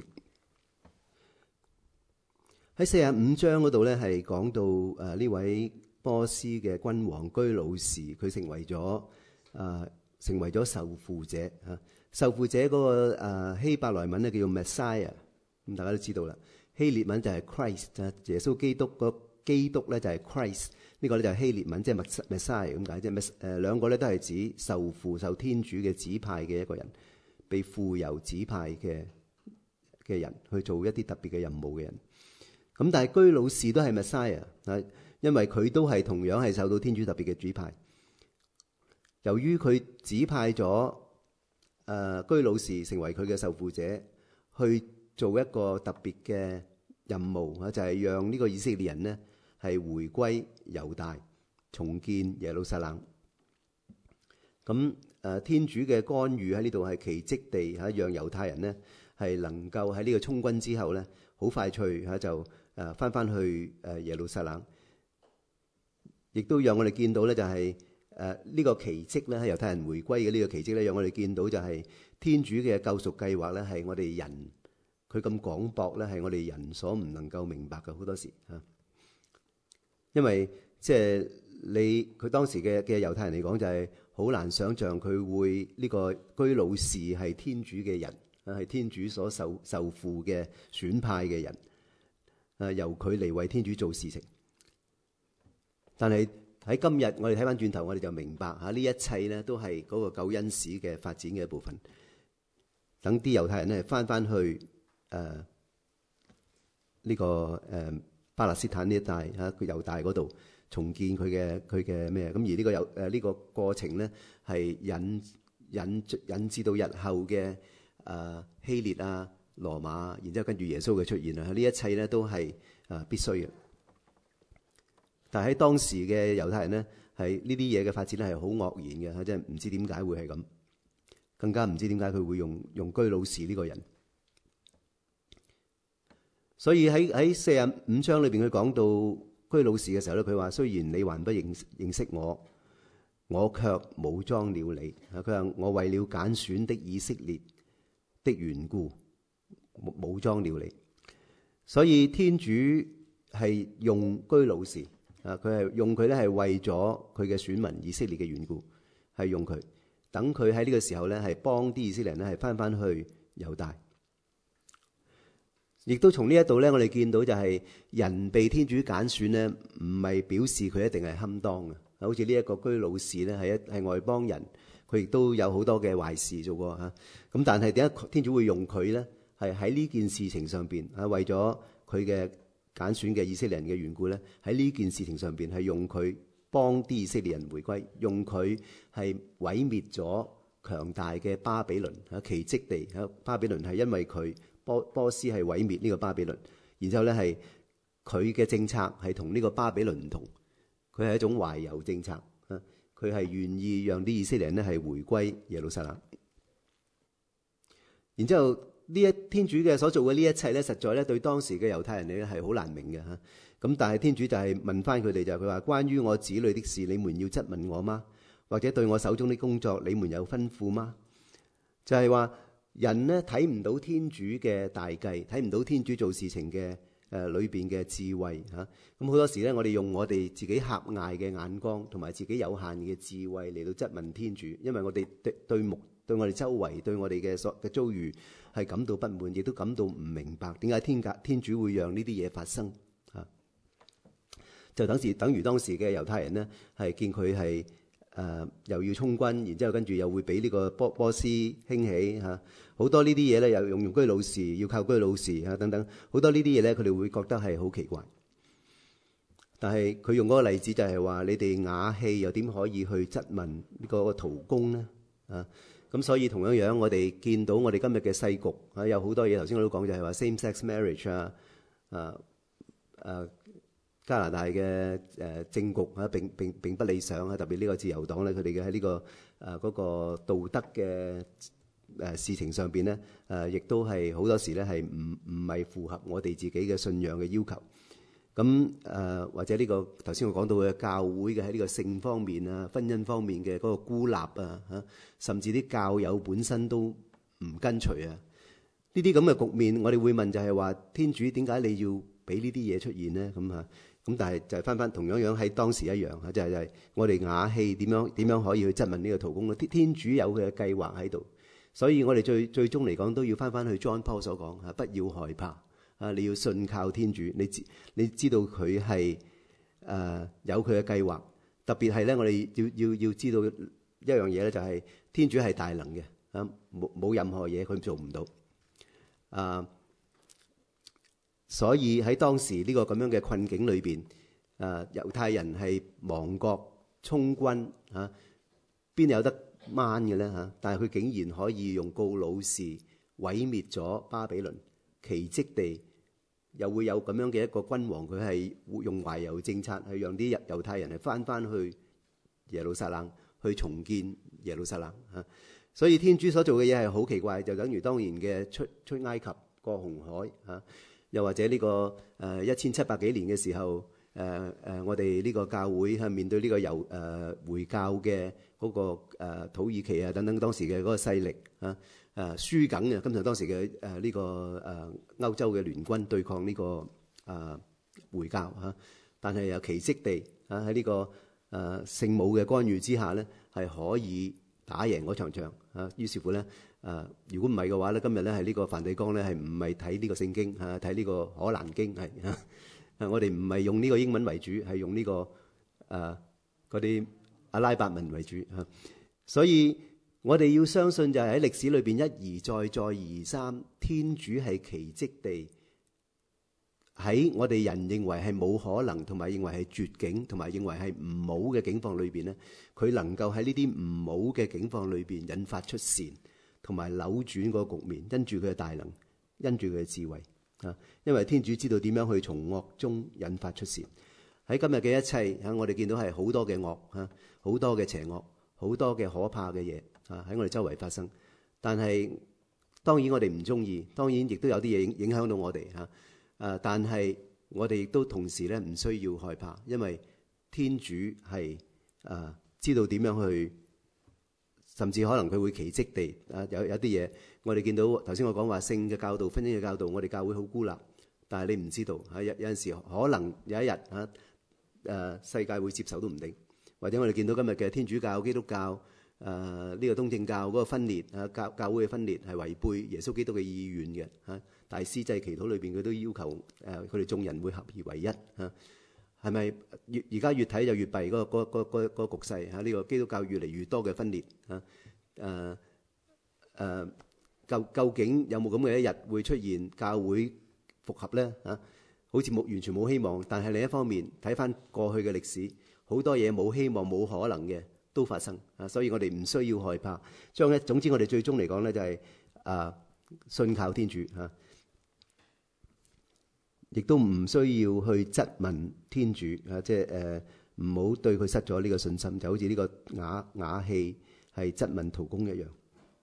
喺四十五章嗰度咧，係講到誒呢位波斯嘅君王居魯士，佢成為咗啊成為咗受傅者啊。受傅者嗰個誒希伯來文咧叫做 Messiah， 咁大家都知道啦。希臘文就係 Christ， 耶穌基督個基督咧就係 Christ， 呢個咧就係希臘文，即係 Messiah 咁解，即係誒兩個咧都係指受父受天主嘅指派嘅一個人，被傅油指派嘅嘅人去做一啲特別嘅任務嘅人。咁但係居魯士都係 Messiah 啊，因為佢都係同樣係受到天主特別嘅指派。由於佢指派咗誒、呃、居魯士成為佢嘅受傅者，去做一個特別嘅任務啊，就係、是、讓呢個以色列人呢係回歸猶大，重建耶路撒冷。咁誒、呃、天主嘅干預喺呢度係奇蹟地嚇，讓猶太人呢係能夠喺呢個充軍之後呢，好快脆嚇就誒翻翻去誒耶路撒冷，亦都讓我哋見到咧就係誒呢個奇蹟咧，喺猶太人回歸嘅呢個奇蹟咧，讓我哋見到就係天主嘅救贖計劃咧，係我哋人。佢咁廣博咧，係我哋人所唔能夠明白嘅好多時嚇，因為即係你佢當時嘅嘅猶太人嚟講，就係好難想像佢會呢個居魯士係天主嘅人啊，係天主所受受傅嘅選派嘅人啊，由佢嚟為天主做事情。但係喺今日，我哋睇翻轉頭，我哋就明白嚇呢一切咧，都係嗰個救恩史嘅發展嘅一部分。等啲猶太人咧翻翻去。誒、呃、呢、這個誒、呃、巴勒斯坦呢一帶嚇，佢猶大嗰度重建佢嘅佢嘅咩？咁而呢個有誒呢個過程咧，係引引引致到日後嘅誒、呃、希列啊、羅馬，然之後跟住耶穌嘅出現啊，呢一切咧都係誒必須嘅。但係喺當時嘅猶太人咧，係呢啲嘢嘅發展咧係好愕然嘅，即係唔知點解會係咁，更加唔知點解佢會用用居魯士呢個人。所以喺喺四十五章裏邊，佢講到居魯士嘅時候咧，佢話：雖然你還不認認識我，我卻武裝了你。佢話：我為了揀選的以色列的緣故，武裝了你。所以天主係用居魯士。啊！佢係用佢咧，係為咗佢嘅選民以色列嘅緣故，係用佢等佢喺呢個時候咧，係幫啲以色列人咧，係翻翻去猶大。亦都從呢一度咧，我哋見到就係人被天主揀選咧，唔係表示佢一定係堪當嘅。好似呢一個居魯士咧，係一係外邦人，佢亦都有好多嘅壞事做過嚇。咁但係點解天主會用佢咧？係喺呢件事情上邊啊，為咗佢嘅揀選嘅以色列人嘅緣故咧，喺呢件事情上邊係用佢幫啲以色列人回歸，用佢係毀滅咗強大嘅巴比倫嚇，奇蹟地嚇巴比倫係因為佢波波斯係毀滅呢個巴比倫，然之後咧係佢嘅政策係同呢個巴比倫唔同，佢係一種懷柔政策嚇，佢係願意讓啲以色列人咧係回歸耶路撒冷，然之後。呢一天主嘅所做嘅呢一切咧，實在咧對當時嘅猶太人嚟咧係好難明嘅嚇。咁但係天主就係問翻佢哋，就係佢話：關於我子女的事，你們要質問我嗎？或者對我手中的工作，你們有吩咐嗎？就係話人呢睇唔到天主嘅大計，睇唔到天主做事情嘅誒裏邊嘅智慧嚇。咁好多時咧，我哋用我哋自己狹隘嘅眼光同埋自己有限嘅智慧嚟到質問天主，因為我哋對對目對我哋周圍對我哋嘅所嘅遭遇係感到不滿，亦都感到唔明白點解天格天主會讓呢啲嘢發生啊？就等時等於當時嘅猶太人呢，係見佢係誒又要充軍，然之後跟住又會俾呢個波波斯興起嚇，好、啊、多呢啲嘢咧又用用居魯士，要靠居魯士嚇等等，好多呢啲嘢咧，佢哋會覺得係好奇怪。但係佢用嗰個例子就係話：你哋瓦器又點可以去質問呢個陶工呢？啊！咁所以同樣樣，我哋見到我哋今日嘅世局啊，有好多嘢。頭先我都講就係話 same-sex marriage 啊，啊啊加拿大嘅誒政局啊，並並並不理想啊。特別呢個自由黨咧，佢哋嘅喺呢個誒嗰個道德嘅誒事情上邊咧，誒亦都係好多時咧係唔唔係符合我哋自己嘅信仰嘅要求。咁誒、呃、或者呢、這個頭先我講到嘅教會嘅喺呢個性方面啊、婚姻方面嘅嗰個孤立啊嚇，甚至啲教友本身都唔跟隨啊，呢啲咁嘅局面，我哋會問就係話：天主點解你要俾呢啲嘢出現呢？咁嚇咁，但係就係翻翻同樣樣喺當時一樣嚇，就係、是、就係我哋瓦器點樣點樣可以去質問呢個陶工咧？天天主有佢嘅計劃喺度，所以我哋最最終嚟講都要翻翻去 John Paul 所講嚇，不要害怕。啊！你要信靠天主，你知你知道佢係誒有佢嘅計劃。特別係咧，我哋要要要知道一樣嘢咧，就係天主係大能嘅啊！冇冇任何嘢佢做唔到啊！所以喺當時呢個咁樣嘅困境裏邊，誒猶太人係亡國充軍嚇，邊有得掹嘅咧嚇？但係佢竟然可以用居魯士毀滅咗巴比倫，奇蹟地。又會有咁樣嘅一個君王，佢係會用懷柔政策，去讓啲猶太人係翻翻去耶路撒冷，去重建耶路撒冷嚇。所以天主所做嘅嘢係好奇怪，就等於當年嘅出出埃及過紅海嚇，又或者呢個誒一千七百幾年嘅時候，誒誒我哋呢個教會係面對呢個猶誒回教嘅嗰個誒土耳其啊等等當時嘅嗰個勢力嚇。誒輸緊嘅，今日當時嘅誒呢個誒歐洲嘅聯軍對抗呢、這個誒、呃、回教嚇，但係又奇蹟地嚇喺呢個誒、呃、聖母嘅干預之下咧，係可以打贏嗰場仗嚇。於是乎咧誒、呃，如果唔係嘅話咧，今日咧係呢個梵蒂岡咧係唔係睇呢個聖經嚇，睇呢個可蘭經係嚇。誒我哋唔係用呢個英文為主，係用呢、這個誒嗰啲阿拉伯文為主嚇，所以。我哋要相信就係喺歷史裏邊一而再再而三，天主係奇蹟地喺我哋人認為係冇可能，同埋認為係絕境，同埋認為係唔好嘅境況裏邊咧，佢能夠喺呢啲唔好嘅境況裏邊引發出善，同埋扭轉嗰個局面，因住佢嘅大能，因住佢嘅智慧啊！因為天主知道點樣去從惡中引發出善。喺今日嘅一切嚇，我哋見到係好多嘅惡嚇，好多嘅邪惡，好多嘅可怕嘅嘢啊喺我哋周圍發生。但係當然我哋唔中意，當然亦都有啲嘢影影響到我哋嚇。誒，但係我哋亦都同時咧唔需要害怕，因為天主係誒知道點樣去，甚至可能佢會奇蹟地誒有有啲嘢，我哋見到頭先我講話性嘅教導、婚姻嘅教導，我哋教會好孤立，但係你唔知道嚇，有有陣時可能有一日嚇誒世界會接受都唔定，或者我哋見到今日嘅天主教、基督教誒呢個東正教嗰個分裂啊，教教會嘅分裂係違背耶穌基督嘅意願嘅嚇。大司祭祈禱裏邊佢都要求誒佢哋眾人會合而為一嚇，係咪越而家越睇就越弊嗰個嗰嗰嗰嗰個局勢嚇？呢個基督教越嚟越多嘅分裂嚇誒誒，究究竟有冇咁嘅一日會出現教會復合咧嚇？好似冇完全冇希望，但係另一方面睇翻過去嘅歷史，好多嘢冇希望冇可能嘅都發生啊，所以我哋唔需要害怕。將咧總之我哋最終嚟講咧就係啊信靠天主嚇。亦都唔需要去質問天主啊，即係誒唔好對佢失咗呢個信心，就好似呢個瓦瓦器係質問陶工一樣。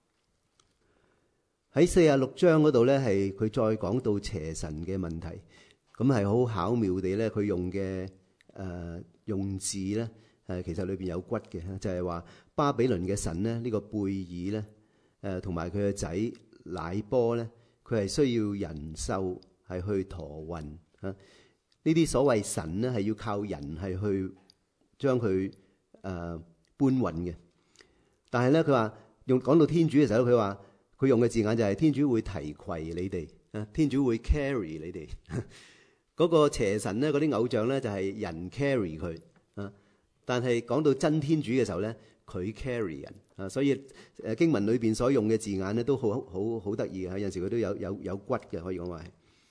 喺四十六章嗰度咧，係佢再講到邪神嘅問題，咁係好巧妙地咧，佢用嘅誒、呃、用字咧誒，其實裏邊有骨嘅，就係、是、話巴比倫嘅神咧，呢、這個貝爾咧誒，同埋佢嘅仔乃波咧，佢係需要人獸。係去陀運啊！呢啲所謂神咧，係要靠人係去將佢誒、呃、搬運嘅。但係咧，佢話用講到天主嘅時候，佢話佢用嘅字眼就係天主會提攜你哋啊，天主會 carry 你哋。嗰個邪神咧，嗰啲偶像咧就係人 carry 佢啊。但係講到真天主嘅時候咧，佢 carry 人啊。所以誒經文裏邊所用嘅字眼咧，都好好好得意嘅。有陣時佢都有有有骨嘅，可以講話係。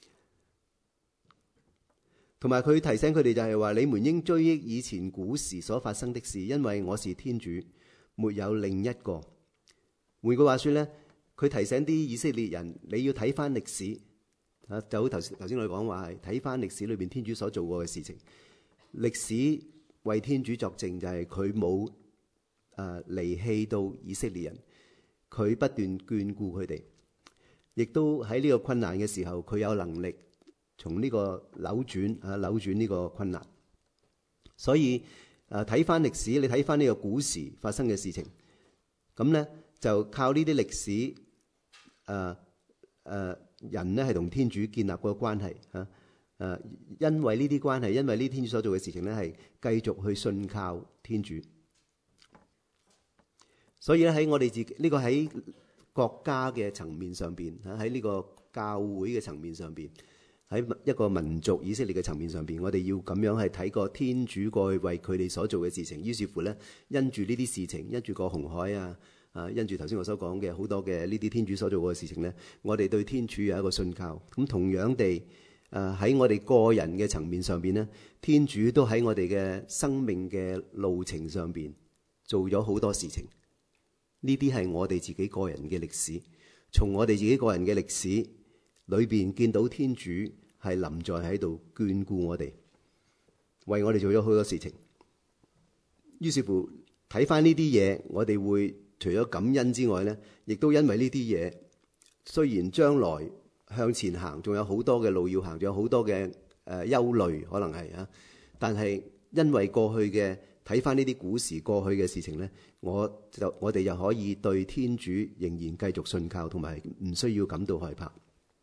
同埋佢提醒佢哋就係話：你們應追憶以前古時所發生的事，因為我是天主，沒有另一個。換句話說咧，佢提醒啲以色列人，你要睇翻歷史啊，就好頭先頭先我哋講話係睇翻歷史裏邊天主所做過嘅事情。歷史為天主作證，就係佢冇誒離棄到以色列人，佢不斷眷顧佢哋，亦都喺呢個困難嘅時候，佢有能力。從呢個扭轉啊，扭轉呢個困難，所以誒睇翻歷史，你睇翻呢個古時發生嘅事情，咁咧就靠呢啲歷史誒誒、呃呃、人咧係同天主建立個關係嚇誒，因為呢啲關係，因為呢天主所做嘅事情咧係繼續去信靠天主，所以咧喺我哋自己呢、這個喺國家嘅層面上邊嚇，喺呢個教會嘅層面上邊。喺一個民族以色列嘅層面上邊，我哋要咁樣係睇過天主過去為佢哋所做嘅事情。於是乎咧，因住呢啲事情，因住個紅海啊，啊，因住頭先我所講嘅好多嘅呢啲天主所做過嘅事情咧，我哋對天主有一個信靠。咁同樣地，誒喺我哋個人嘅層面上邊咧，天主都喺我哋嘅生命嘅路程上邊做咗好多事情。呢啲係我哋自己個人嘅歷史，從我哋自己個人嘅歷史裏邊見到天主係臨在喺度眷顧我哋，為我哋做咗好多事情。於是乎睇翻呢啲嘢，我哋會除咗感恩之外咧，亦都因為呢啲嘢，雖然將來向前行仲有好多嘅路要行，仲有好多嘅誒憂慮可能係啊，但係因為過去嘅睇翻呢啲古時過去嘅事情咧，我就我哋又可以對天主仍然繼續信靠，同埋唔需要感到害怕。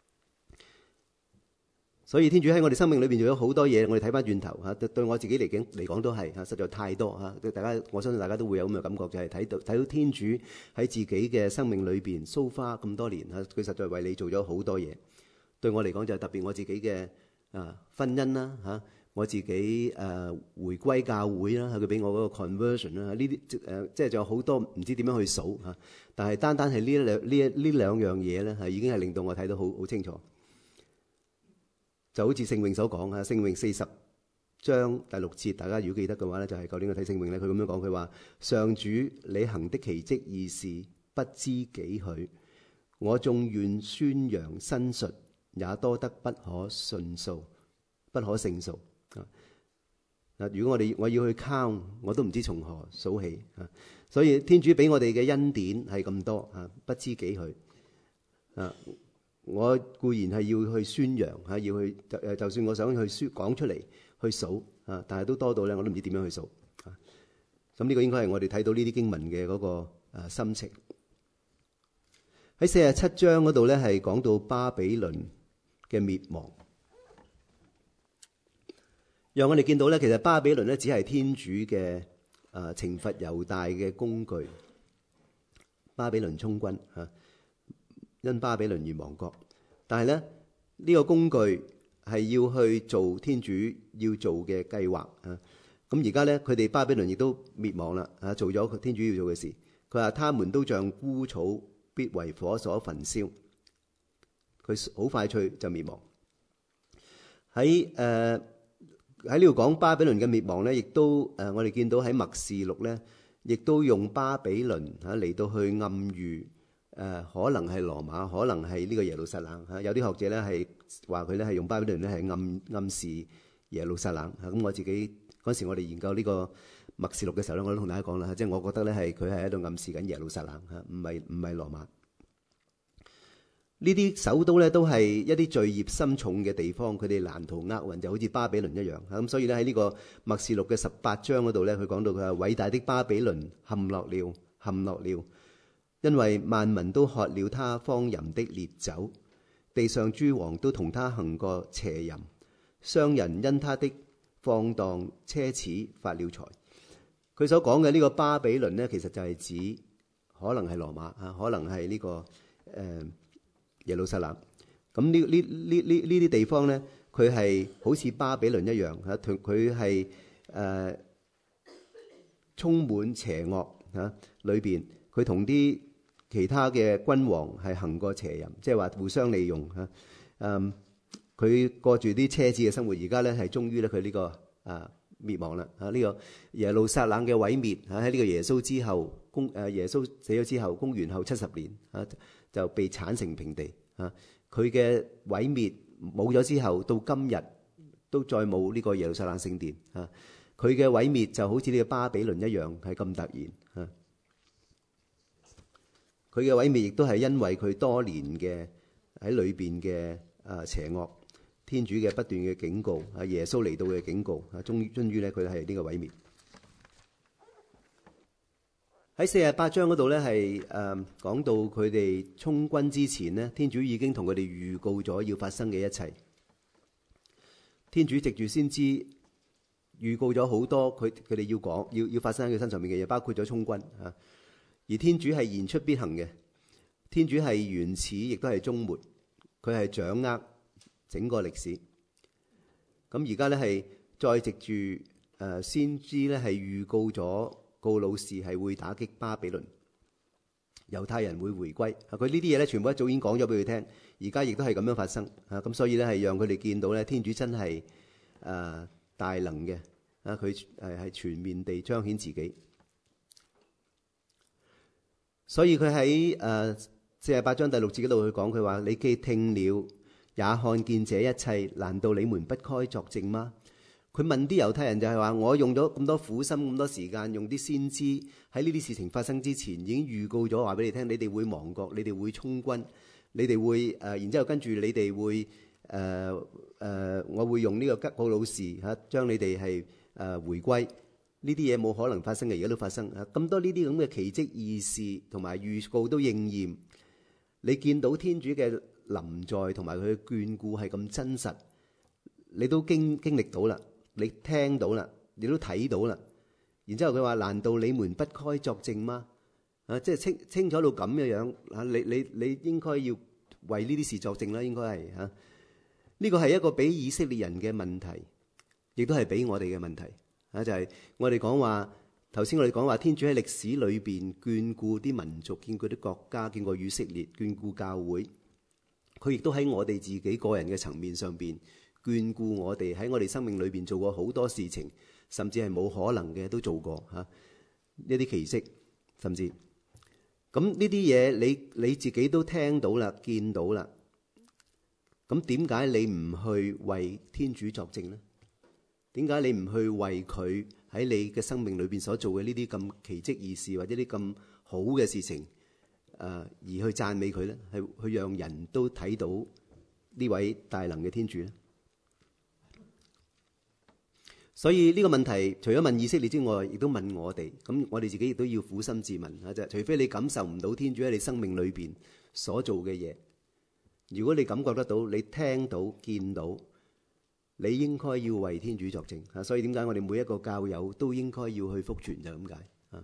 所以天主喺我哋生命裏邊做咗好多嘢，我哋睇翻轉頭嚇，對我自己嚟講嚟講都係嚇，實在太多嚇。大家我相信大家都會有咁嘅感覺，就係睇到睇到天主喺自己嘅生命裏邊蘇花咁多年嚇，佢實在為你做咗好多嘢。對我嚟講就係特別我自己嘅啊婚姻啦嚇，我自己誒回歸教會啦，佢俾我嗰個 conversion 啦，呢啲誒即係仲有好多唔知點樣去數嚇。但係單單係呢兩呢呢兩樣嘢咧，係已經係令到我睇到好好清楚。 就好似聖詠所講啊，聖詠四十章第六節，大家如果記得嘅話咧，就係、是、舊年嘅睇聖詠咧，佢咁樣講，佢話上主你行的奇蹟異事不知幾許，我縱願宣揚申述，也多得不可盡數，不可勝數啊！如果我哋我要去 count，我都唔知從何數起啊！所以天主俾我哋嘅恩典係咁多啊，不知幾許啊！我固然係要去宣揚嚇，要去誒，就算我想去説講出嚟去數啊，但係都多到咧，我都唔知點樣去數啊。咁呢個應該係我哋睇到呢啲經文嘅嗰個誒心情。喺四十七章嗰度咧，係講到巴比倫嘅滅亡，讓我哋見到咧，其實巴比倫咧只係天主嘅誒懲罰猶大嘅工具。巴比倫充軍嚇。因巴比倫而亡國，但係咧呢、呢個工具係要去做天主要做嘅計劃啊！咁而家咧佢哋巴比倫亦都滅亡啦啊！做咗天主要做嘅事，佢話他們都像枯草，必為火所焚燒。佢好快脆就滅亡。喺誒喺呢度講巴比倫嘅滅亡咧，亦都誒、呃、我哋見到喺默示錄咧，亦都用巴比倫嚇嚟到去暗喻。誒、呃、可能係羅馬，可能係呢個耶路撒冷嚇、啊。有啲學者咧係話佢咧係用巴比倫咧係暗暗示耶路撒冷嚇。咁、啊、我自己嗰時我哋研究呢個默示錄嘅時候咧，我都同大家講啦，即係我覺得咧係佢係喺度暗示緊耶路撒冷嚇，唔係唔係羅馬。呢啲首都咧都係一啲罪孽深重嘅地方，佢哋難逃厄運，就好似巴比倫一樣嚇。咁、啊、所以咧喺呢個默示錄嘅十八章嗰度咧，佢講到佢話偉大的巴比倫陷落了，陷落了。因為萬民都喝了他荒淫的烈酒，地上諸王都同他行過邪淫，商人因他的放蕩奢侈發了財。佢所講嘅呢個巴比倫呢，其實就係指可能係羅馬啊，可能係呢、這個誒、呃、耶路撒冷。咁呢呢呢呢呢啲地方呢，佢係好似巴比倫一樣嚇，佢係誒充滿邪惡嚇，裏邊佢同啲其他嘅君王係行過邪淫，即係話互相利用嚇。嗯，佢過住啲奢侈嘅生活，而家咧係終於咧佢呢個啊滅亡啦嚇。呢、這個耶路撒冷嘅毀滅嚇，喺呢個耶穌之後公誒耶穌死咗之後，公元後七十年啊就被剷成平地嚇。佢嘅毀滅冇咗之後，到今日都再冇呢個耶路撒冷聖殿嚇。佢嘅毀滅就好似呢個巴比倫一樣係咁突然嚇。佢嘅毀滅亦都係因為佢多年嘅喺裏邊嘅啊邪惡，天主嘅不斷嘅警告，啊耶穌嚟到嘅警告，啊終於終於咧佢係呢個毀滅。喺四十八章嗰度咧係誒講到佢哋充軍之前呢，天主已經同佢哋預告咗要發生嘅一切。天主藉住先知預告咗好多佢佢哋要講要要發生喺佢身上面嘅嘢，包括咗充軍啊。而天主係言出必行嘅，天主係原始，亦都係終末，佢係掌握整個歷史。咁而家咧係再藉住誒先知咧係預告咗告魯士係會打擊巴比倫，猶太人會回歸。佢呢啲嘢咧全部一早已經講咗俾佢聽，而家亦都係咁樣發生啊！咁所以咧係讓佢哋見到咧天主真係誒大能嘅啊！佢誒係全面地彰顯自己。所以佢喺誒四十八章第六節嗰度去講，佢話：你既聽了也看見這一切，難道你們不該作證嗎？佢問啲猶太人就係話：我用咗咁多苦心、咁多時間，用啲先知喺呢啲事情發生之前已經預告咗話俾你聽，你哋會亡國，你哋會充軍，你哋會誒、呃，然之後跟住你哋會誒誒、呃呃，我會用呢個吉告魯士嚇將你哋係誒回歸。呢啲嘢冇可能發生嘅，而家都發生啊！咁多呢啲咁嘅奇蹟異事同埋預告都應驗，你見到天主嘅臨在同埋佢嘅眷顧係咁真實，你都經經歷到啦，你聽到啦，你都睇到啦。然之後佢話：難道你們不該作證嗎？啊，即係清清楚到咁嘅樣啊！你你你應該要為呢啲事作證啦，應該係嚇。呢個係一個俾以色列人嘅問題，亦都係俾我哋嘅問題。啊！就係、是、我哋講話，頭先我哋講話，天主喺歷史裏邊眷顧啲民族，眷顧啲國家，眷顧以色列，眷顧教會。佢亦都喺我哋自己個人嘅層面上邊眷顧我哋，喺我哋生命裏邊做過好多事情，甚至係冇可能嘅都做過嚇呢啲奇蹟，甚至咁呢啲嘢你你自己都聽到啦、見到啦。咁點解你唔去為天主作證呢？點解你唔去為佢喺你嘅生命裏邊所做嘅呢啲咁奇蹟異事，或者啲咁好嘅事情，誒、呃、而去讚美佢咧？係去讓人都睇到呢位大能嘅天主咧？所以呢個問題除咗問以色列之外，亦都問我哋。咁我哋自己亦都要苦心自問啊！就係除非你感受唔到天主喺你生命裏邊所做嘅嘢。如果你感覺得到，你聽到、見到，你應該要為天主作證啊！所以點解我哋每一個教友都應該要去福傳，就咁解啊！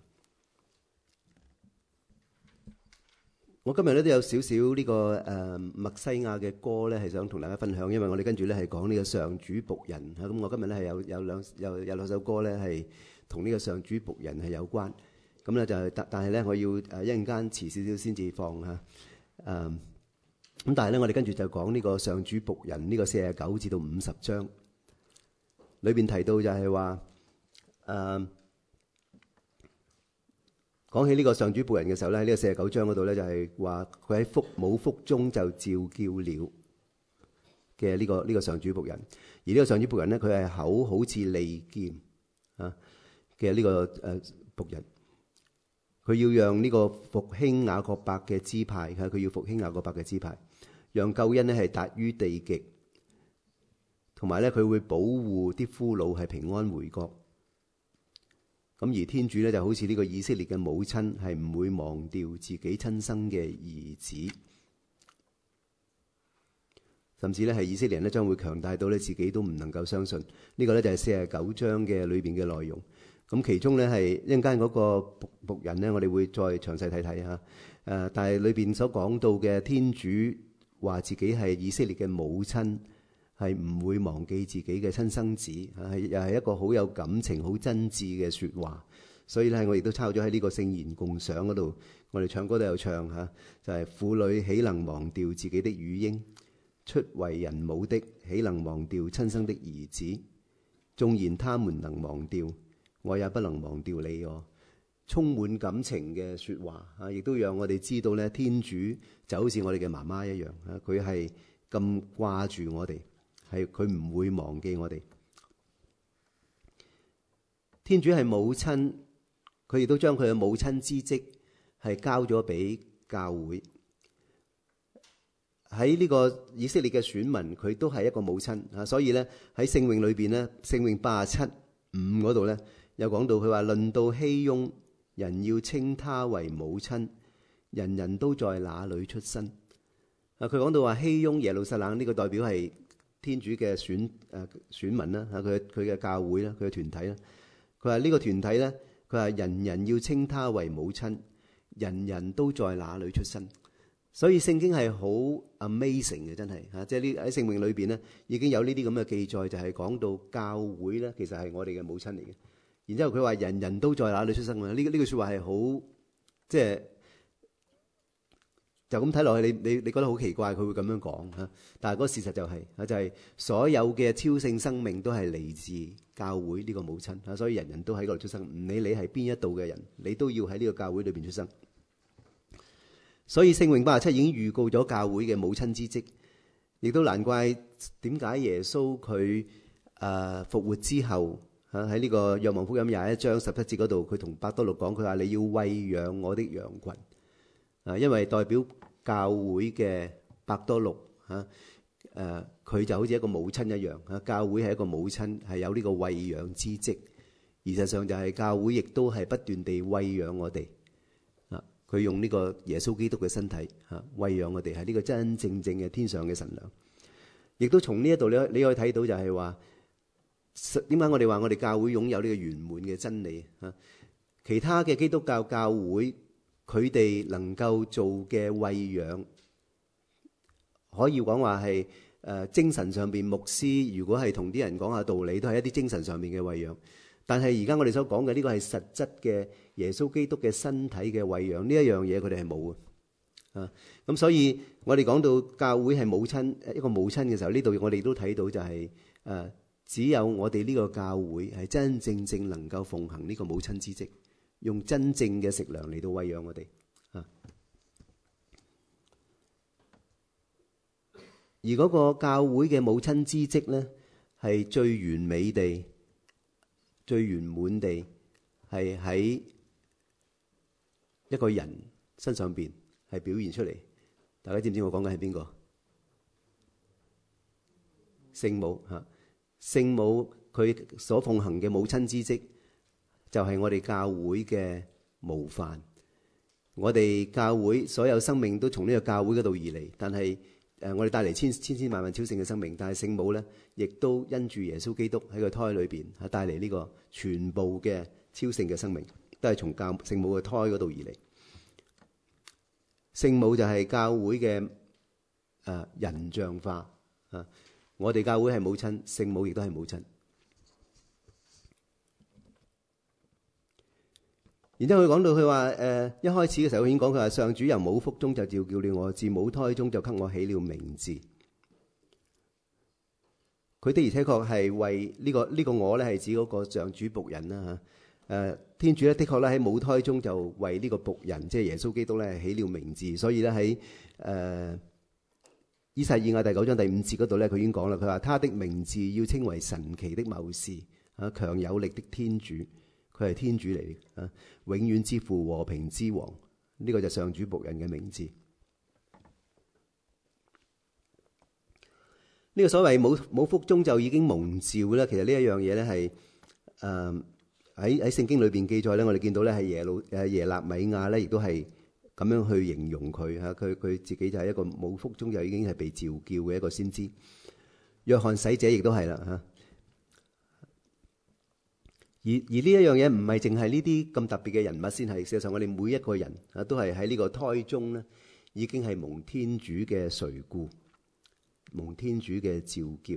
我今日咧都有少少呢個誒默西亞嘅歌咧，係想同大家分享，因為我哋跟住咧係講呢個上主僕人嚇。咁我今日咧係有有兩有有兩首歌咧係同呢個上主僕人係有關。咁咧就係但但係咧我要誒一陣間遲少少先至放嚇誒。咁但係咧，我哋跟住就講呢個上主僕人呢個四十九至到五十章裏邊提到就係話誒講起呢個上主僕人嘅時候咧，喺呢個四十九章嗰度咧就係話佢喺腹母腹中就召叫了嘅呢個呢個上主僕人。而呢個上主僕人咧，佢係口好似利劍啊嘅呢個誒僕人。佢要讓呢個復興雅各伯嘅支派，佢要復興雅各伯嘅支派，讓救恩咧係達於地極，同埋咧佢會保護啲俘虜係平安回國。咁而天主咧就好似呢個以色列嘅母親，係唔會忘掉自己親生嘅兒子，甚至咧係以色列人咧將會強大到咧自己都唔能夠相信。呢個咧就係四十九章嘅裏邊嘅內容。咁其中咧係一陣間嗰個僕僕人咧，我哋會再詳細睇睇嚇。誒，但係裏邊所講到嘅天主話自己係以色列嘅母親，係唔會忘記自己嘅親生子，係又係一個好有感情、好真摯嘅説話。所以咧，我亦都抄咗喺呢個聖言共賞嗰度，我哋唱歌都有唱嚇，就係婦女豈能忘掉自己的乳嬰？出為人母的豈能忘掉親生的兒子？縱然他們能忘掉，我也不能忘掉你哦。充滿感情嘅説話啊，亦都讓我哋知道咧，天主就好似我哋嘅媽媽一樣啊，佢係咁掛住我哋，係佢唔會忘記我哋。天主係母親，佢亦都將佢嘅母親之職係交咗俾教會。喺呢個以色列嘅選民，佢都係一個母親啊，所以咧喺聖詠裏邊咧，聖詠八十七五嗰度咧，有講到佢話：論到熙雍，人要稱他為母親，人人都在那裏出生。啊，佢講到話熙雍耶路撒冷呢個代表係天主嘅選誒選民啦，嚇佢佢嘅教會啦，佢嘅團體啦。佢話呢個團體咧，佢話人人要稱他為母親，人人都在那裏出生。所以聖經係好 amazing 嘅，真係嚇，即係呢喺聖經裏邊咧已經有呢啲咁嘅記載，就係講到教會咧其實係我哋嘅母親嚟嘅。然之後佢話人人都在那裏出生啊！呢呢句説話係好即係就咁睇落去，你你你覺得好奇怪，佢會咁樣講嚇。但係嗰個事實就係嚇，就係所有嘅超性生命都係嚟自教會呢個母親嚇，所以人人都喺嗰度出生，唔理你係邊一度嘅人，你都要喺呢個教會裏邊出生。所以聖詠八十七已經預告咗教會嘅母親之職，亦都難怪點解耶穌佢誒復活之後嚇喺呢個若望福音廿一章十七節嗰度，佢同伯多祿講，佢話你要餵養我的羊群啊，因為代表教會嘅伯多祿嚇誒，佢就好似一個母親一樣嚇，教會係一個母親，係有呢個餵養之職，而實際上就係教會亦都係不斷地餵養我哋。佢用呢個耶穌基督嘅身體嚇餵養我哋，係呢個真真正正嘅天上嘅神糧。亦都從呢一度你你可以睇到就係話點解我哋話我哋教會擁有呢個圓滿嘅真理嚇？其他嘅基督教教會佢哋能夠做嘅餵養，可以講話係誒精神上邊牧師，如果係同啲人講下道理，都係一啲精神上面嘅餵養。但係而家我哋所講嘅呢個係實質嘅耶穌基督嘅身體嘅餵養，呢一樣嘢佢哋係冇嘅啊。咁所以我哋講到教會係母親一個母親嘅時候，呢度我哋都睇到就係、是、誒，只有我哋呢個教會係真真正正能夠奉行呢個母親之職，用真正嘅食糧嚟到餵養我哋啊。而嗰個教會嘅母親之職咧，係最完美地、最圓滿地係喺一個人身上邊係表現出嚟。大家知唔知我講緊係邊個？聖母嚇，聖母佢所奉行嘅母親之職，就係我哋教會嘅模範。我哋教會所有生命都從呢個教會嗰度而嚟，但係誒，我哋帶嚟千千千萬萬超性嘅生命，但係聖母咧，亦都因住耶穌基督喺個胎裏邊嚇帶嚟呢個全部嘅超性嘅生命，都係從教聖母嘅胎嗰度而嚟。聖母就係教會嘅誒、呃、人像化啊！我哋教會係母親，聖母亦都係母親。然之後佢講到佢話誒，一開始嘅時候佢已經講，佢話上主由母腹中就召叫了我，自母胎中就給我起了名字。佢的而且確係為呢、這個呢、這個我咧係指嗰個上主僕人啦嚇。誒、啊、天主咧，的確咧喺母胎中就為呢個僕人，即係耶穌基督咧起了名字。所以咧喺誒以賽亞第九章第五節嗰度咧，佢已經講啦。佢話他的名字要稱為神奇的謀士啊，強有力的天主。佢係天主嚟嘅啊，永遠之父，和平之王。呢、這個就係上主僕人嘅名字。呢、這個所謂母母腹中就已經蒙召咧，其實呢一樣嘢咧係誒。喺喺聖經裏邊記載咧，我哋見到咧係耶路誒耶納米亞咧，亦都係咁樣去形容佢嚇。佢佢自己就係一個母腹中就已經係被召叫嘅一個先知。約翰洗者亦都係啦嚇。而而呢一樣嘢唔係淨係呢啲咁特別嘅人物先係，事實上我哋每一個人啊都係喺呢個胎中咧已經係蒙天主嘅垂顧，蒙天主嘅召叫。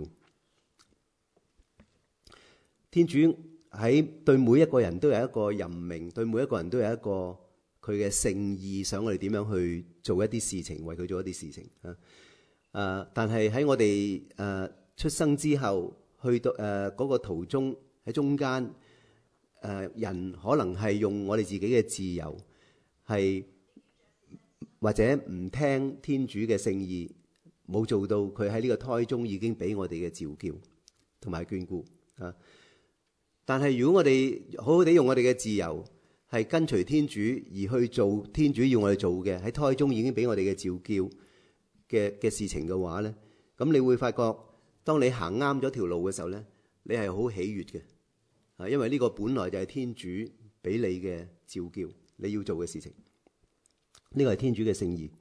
天主喺對每一個人都有一個任命，對每一個人都有一個佢嘅聖意，想我哋點樣去做一啲事情，為佢做一啲事情啊。誒，但係喺我哋誒出生之後，去到誒嗰個途中喺中間，誒人可能係用我哋自己嘅自由，係或者唔聽天主嘅聖意，冇做到佢喺呢個胎中已經俾我哋嘅召叫同埋眷顧啊。但係如果我哋好好地用我哋嘅自由，係跟隨天主而去做天主要我哋做嘅，喺胎中已經俾我哋嘅召叫嘅嘅事情嘅話咧，咁你會發覺，當你行啱咗條路嘅時候咧，你係好喜悅嘅，啊，因為呢個本來就係天主俾你嘅召叫，你要做嘅事情，呢個係天主嘅聖意。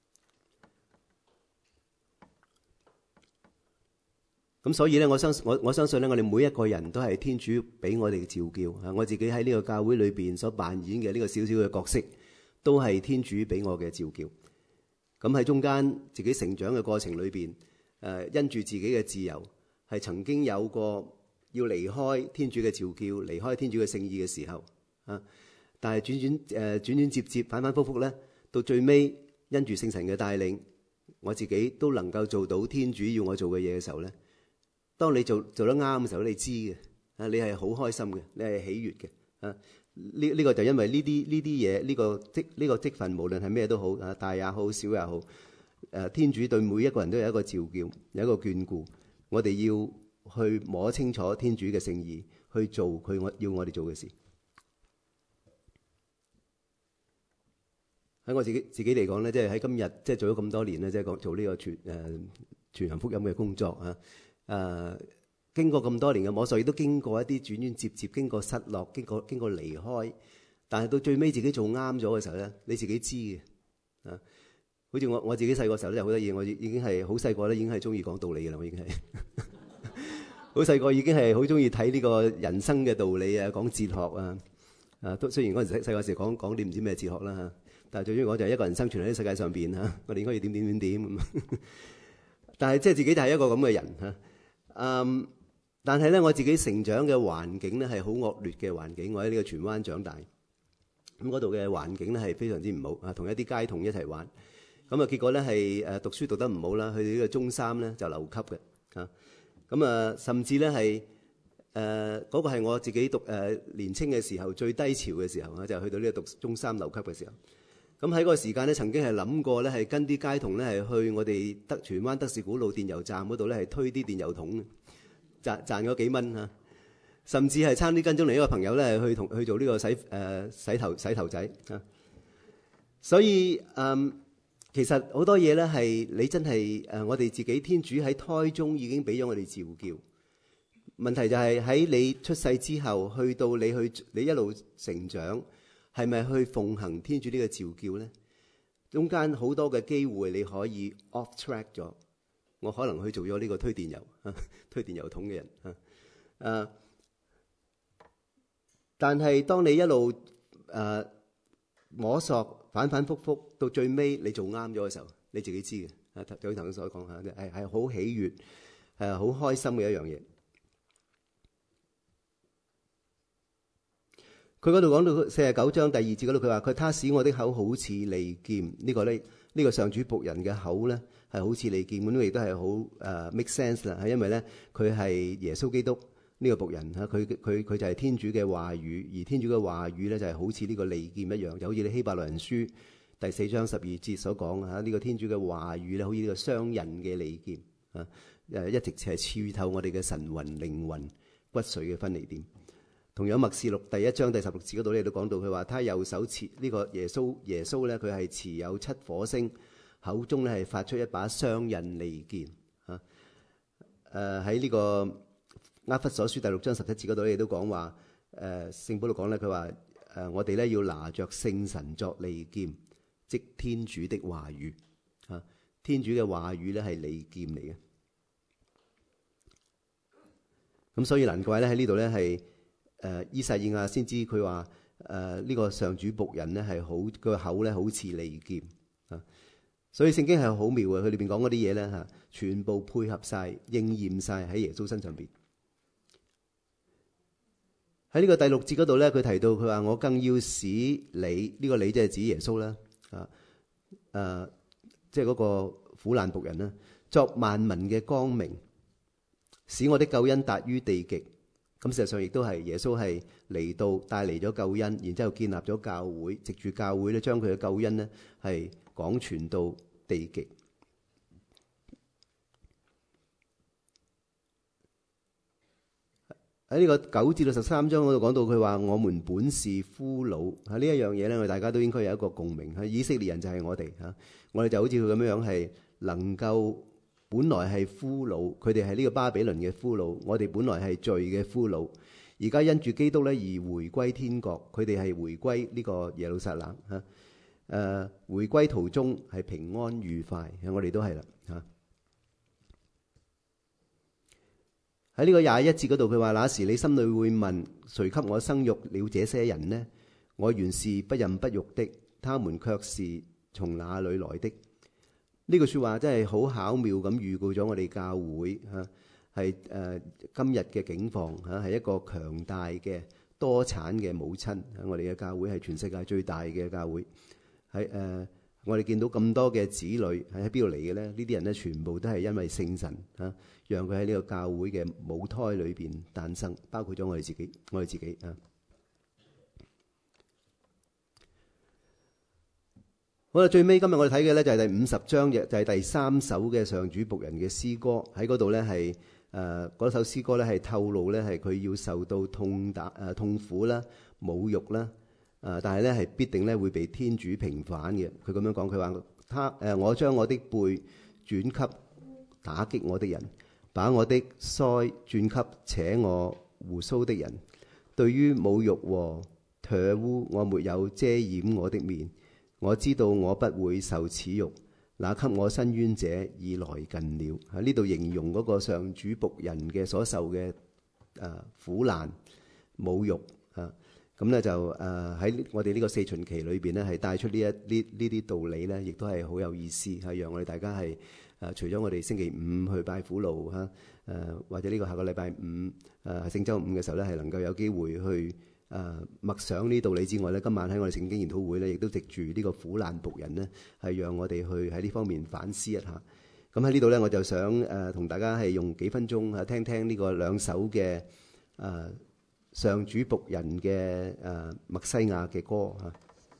咁所以咧，我相我我相信咧，我哋每一個人都係天主俾我哋嘅召叫啊！我自己喺呢個教會裏邊所扮演嘅呢個小小嘅角色，都係天主俾我嘅召叫。咁喺中間自己成長嘅過程裏邊，誒因住自己嘅自由，係曾經有過要離開天主嘅召叫、離開天主嘅聖意嘅時候啊。但係轉轉誒轉轉接接、反反覆覆咧，到最尾因住聖神嘅帶領，我自己都能夠做到天主要我做嘅嘢嘅時候咧。當你做做得啱嘅時候，你知嘅啊，你係好開心嘅，你係喜悅嘅啊。呢呢個就因為呢啲呢啲嘢，呢個職呢個職份，無論係咩都好啊，大也好，小也好，誒，天主對每一個人都有一個召叫，有一個眷顧。我哋要去摸清楚天主嘅聖意，去做佢我要我哋做嘅事。喺我自己自己嚟講咧，即係喺今日即係做咗咁多年咧，即係講做呢個傳誒傳揚福音嘅工作啊。誒、uh, 經過咁多年嘅摸索，亦都經過一啲轉轉接接，經過失落，經過經過離開，但係到最尾自己做啱咗嘅時候咧，你自己知嘅啊。好似我我自己細個時候咧，就好得意，我已已經係好細個咧，已經係中意講道理嘅啦。我已經係好細個，已經係好中意睇呢個人生嘅道理啊，講哲學啊。啊，都雖然嗰陣時細個時講講啲唔知咩哲學啦嚇，但係最中意講就係一個人生存喺呢世界上邊嚇，我哋應該要點點點點咁。但係即係自己就係一個咁嘅人嚇。嗯，但係咧，我自己成長嘅環境咧係好惡劣嘅環境。我喺呢個荃灣長大，咁嗰度嘅環境咧係非常之唔好啊，同一啲街童一齊玩。 咁啊結果咧係誒讀書讀得唔好啦，去到呢個中三咧就留級嘅嚇。咁啊甚至咧係誒嗰個係我自己讀誒、呃、年青嘅時候最低潮嘅時候啊，就係去到呢個讀中三留級嘅時候。咁喺嗰個時間咧，曾經係諗過咧係跟啲街童咧係去我哋德荃灣德士古路電油站嗰度咧係推啲電油桶，賺賺咗幾蚊嚇。甚至係差啲跟蹤嚟一個朋友咧去同去做呢個洗誒、呃、洗頭洗頭仔啊。所以嗯。其實好多嘢咧係你真係誒，我哋自己天主喺胎中已經俾咗我哋召叫。問題就係喺你出世之後，去到你去你一路成長，係咪去奉行天主呢個召叫咧？中間好多嘅機會你可以 off track 咗。我可能去做咗呢個推電油、啊、推電油桶嘅人啊。誒，但係當你一路誒、啊、摸索。反反覆覆到最尾，你做啱咗嘅時候，你自己知嘅。啊，就好似頭先所講嚇，係係好喜悅，係好開心嘅一樣嘢。佢嗰度講到四十九章第二節嗰度，佢話佢他使我的口好似利劍。呢、這個咧，呢、這個上主僕人嘅口咧係好似利劍，咁亦都係好誒 make sense 啦。係因為咧，佢係耶穌基督。呢、這個僕人嚇，佢佢佢就係天主嘅話語，而天主嘅話語咧就係好似呢個利劍一樣，就好似你希伯來人書第四章十二節所講嚇，呢、這個天主嘅話語咧，好似呢個雙刃嘅利劍啊，誒一直係刺透我哋嘅神魂、靈魂、骨髓嘅分離點。同樣默示錄第一章第十六節嗰度咧都講到，佢話他右手持呢、這個耶穌耶穌咧，佢係持有七火星，口中咧係發出一把雙刃利劍啊。誒喺呢個。厄弗所書第六章十七節嗰度，你都講話誒聖保祿講咧，佢話誒我哋咧要拿着聖神作利劍，即天主的話語嚇。天主嘅話語咧係利劍嚟嘅，咁所以難怪咧喺呢度咧係誒依撒意亞先知佢話誒呢個上主僕人咧係好個口咧好似利劍啊。所以聖經係好妙嘅，佢裏邊講嗰啲嘢咧嚇，全部配合晒應驗晒喺耶穌身上邊。喺呢個第六節嗰度咧，佢提到佢話：我更要使你呢、這個你即係指耶穌啦，啊誒，即係嗰個苦難僕人啦，作萬民嘅光明，使我的救恩達於地極。咁事實上亦都係耶穌係嚟到帶嚟咗救恩，然之後建立咗教會，藉住教會咧將佢嘅救恩咧係廣傳到地極。喺呢個九至到十三章嗰度講到，佢話我們本是俘虜，喺呢一樣嘢咧，我哋大家都應該有一個共鳴。喺以色列人就係我哋嚇，我哋就好似佢咁樣樣係能夠本來係俘虜，佢哋係呢個巴比倫嘅俘虜，我哋本來係罪嘅俘虜，而家因住基督咧而回歸天國，佢哋係回歸呢個耶路撒冷嚇。誒，回歸途中係平安愉快，我哋都係啦嚇。喺呢個廿一節嗰度，佢話：那時你心裏會問，誰給我生育了這些人呢？我原是不孕不育的，他們卻是從哪裏來的？呢句説話真係好巧妙咁預告咗我哋教會嚇係誒今日嘅境況嚇，係一個強大嘅多產嘅母親。我哋嘅教會係全世界最大嘅教會。喺誒、呃，我哋見到咁多嘅子女喺邊度嚟嘅咧？呢啲人咧全部都係因為聖神嚇。讓佢喺呢個教會嘅母胎裏邊誕生，包括咗我哋自己，我哋自己啊。好啦，最尾今日我哋睇嘅咧就係第五十章嘅，就係、是、第三首嘅上主僕人嘅詩歌。喺嗰度咧係誒嗰首詩歌咧係透露咧係佢要受到痛打誒、呃、痛苦啦、侮辱啦，誒、呃、但係咧係必定咧會被天主平反嘅。佢咁樣講，佢話他誒、呃、我將我的背轉給打擊我的人，把我的腮轉給扯我鬍鬚的人。對於侮辱和唾污，我沒有遮掩我的面。我知道我不會受恥辱，那給我伸冤者已來近了。喺呢度形容嗰個上主僕人嘅所受嘅誒、呃、苦難、侮辱啊。咁咧就誒喺我哋呢個四旬期裏邊咧，係帶出呢一呢呢啲道理咧，亦都係好有意思，係讓我哋大家係。誒、啊，除咗我哋星期五去拜苦路嚇，誒、啊、或者呢個下個禮拜五誒聖週五嘅時候咧，係能夠有機會去誒默想呢啲道理之外咧，今晚喺我哋聖經研討會咧，亦都藉住呢個苦難僕人咧，係讓我哋去喺呢方面反思一下。咁喺呢度咧，我就想誒同大家係用幾分鐘啊，聽聽呢個兩首嘅誒上主僕人嘅誒默西亞嘅歌嚇。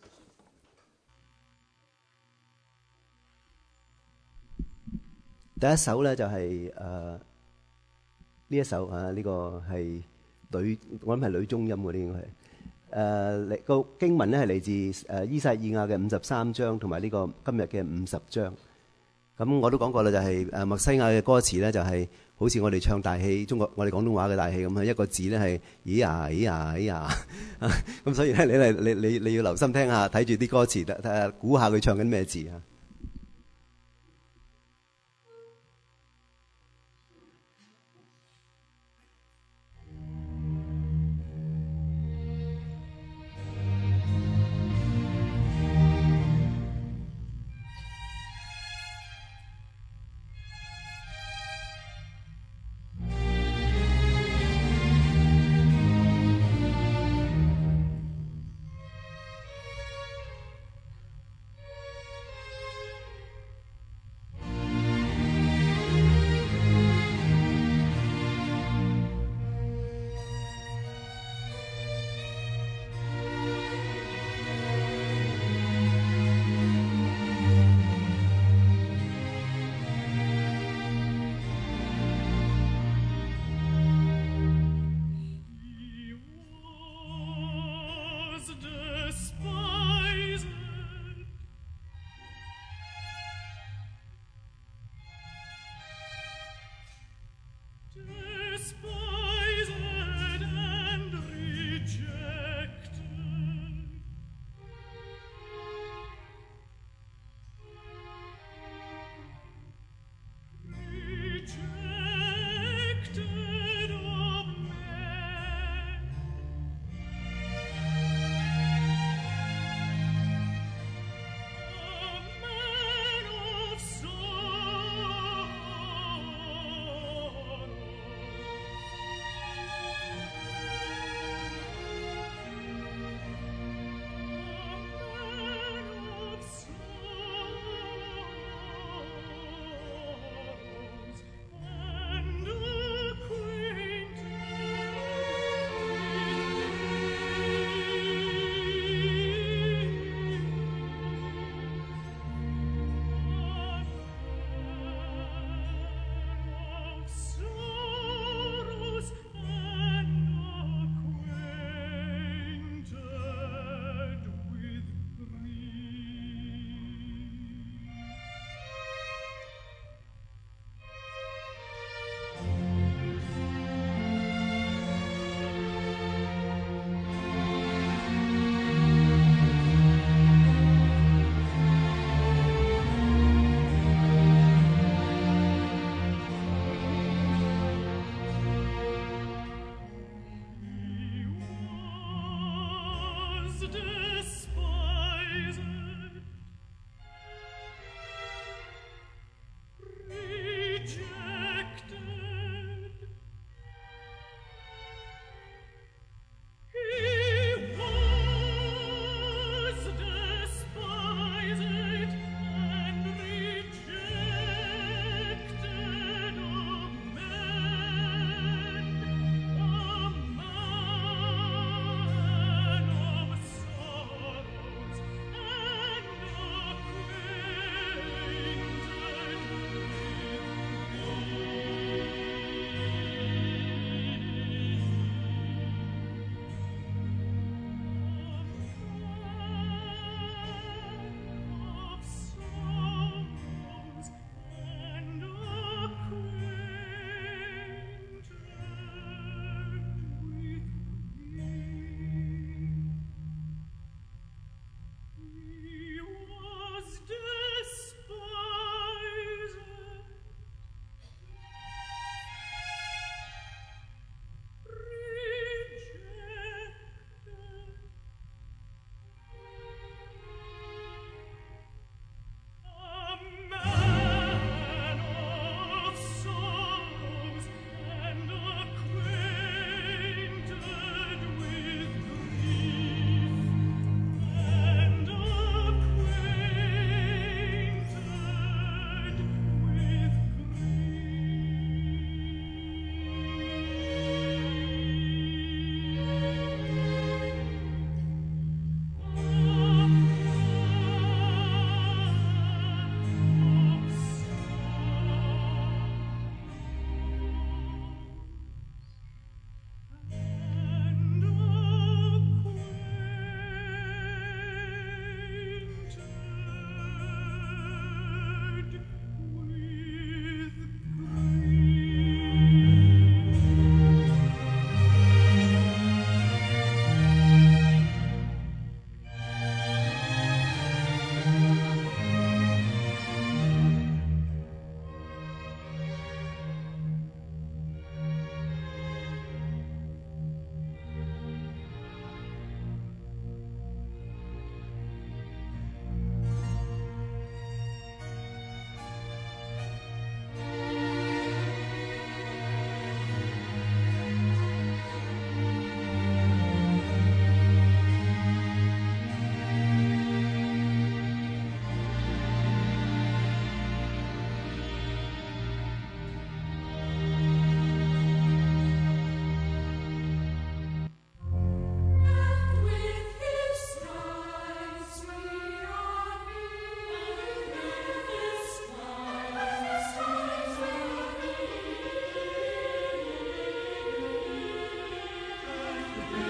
第一首咧就係誒呢一首啊，呢、這個係女，我諗係女中音嗰啲應該係誒個經文咧係嚟自誒依撒意亞嘅五十三章，同埋呢個今日嘅五十章。咁我都講過啦，就係誒默西亞嘅歌詞咧，就係好似我哋唱大戲，中國我哋廣東話嘅大戲咁啊，一個字咧係咦呀咦呀咦呀，咁所以咧你嚟你你你要留心聽下，睇住啲歌詞，睇下估下佢唱緊咩字啊。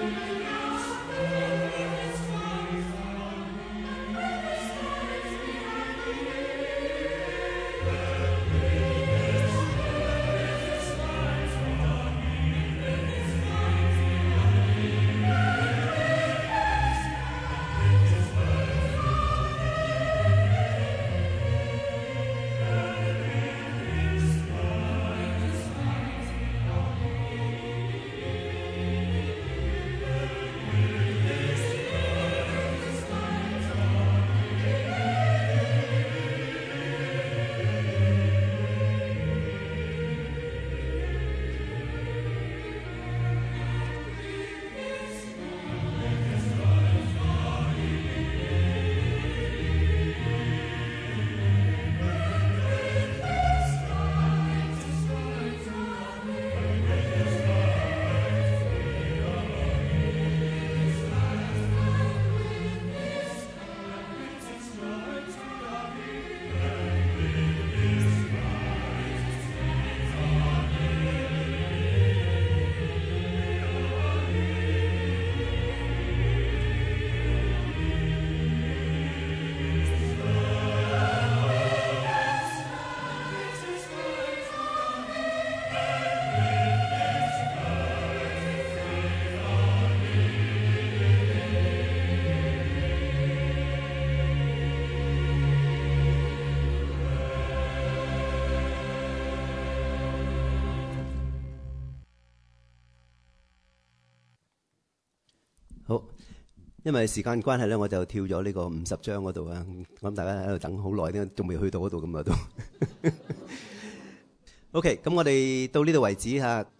好，因為時間關係咧，我就跳咗呢個五十章嗰度啊。我諗大家喺度等好耐，點解仲未去到嗰度咁啊？都 OK。咁我哋到呢度為止嚇。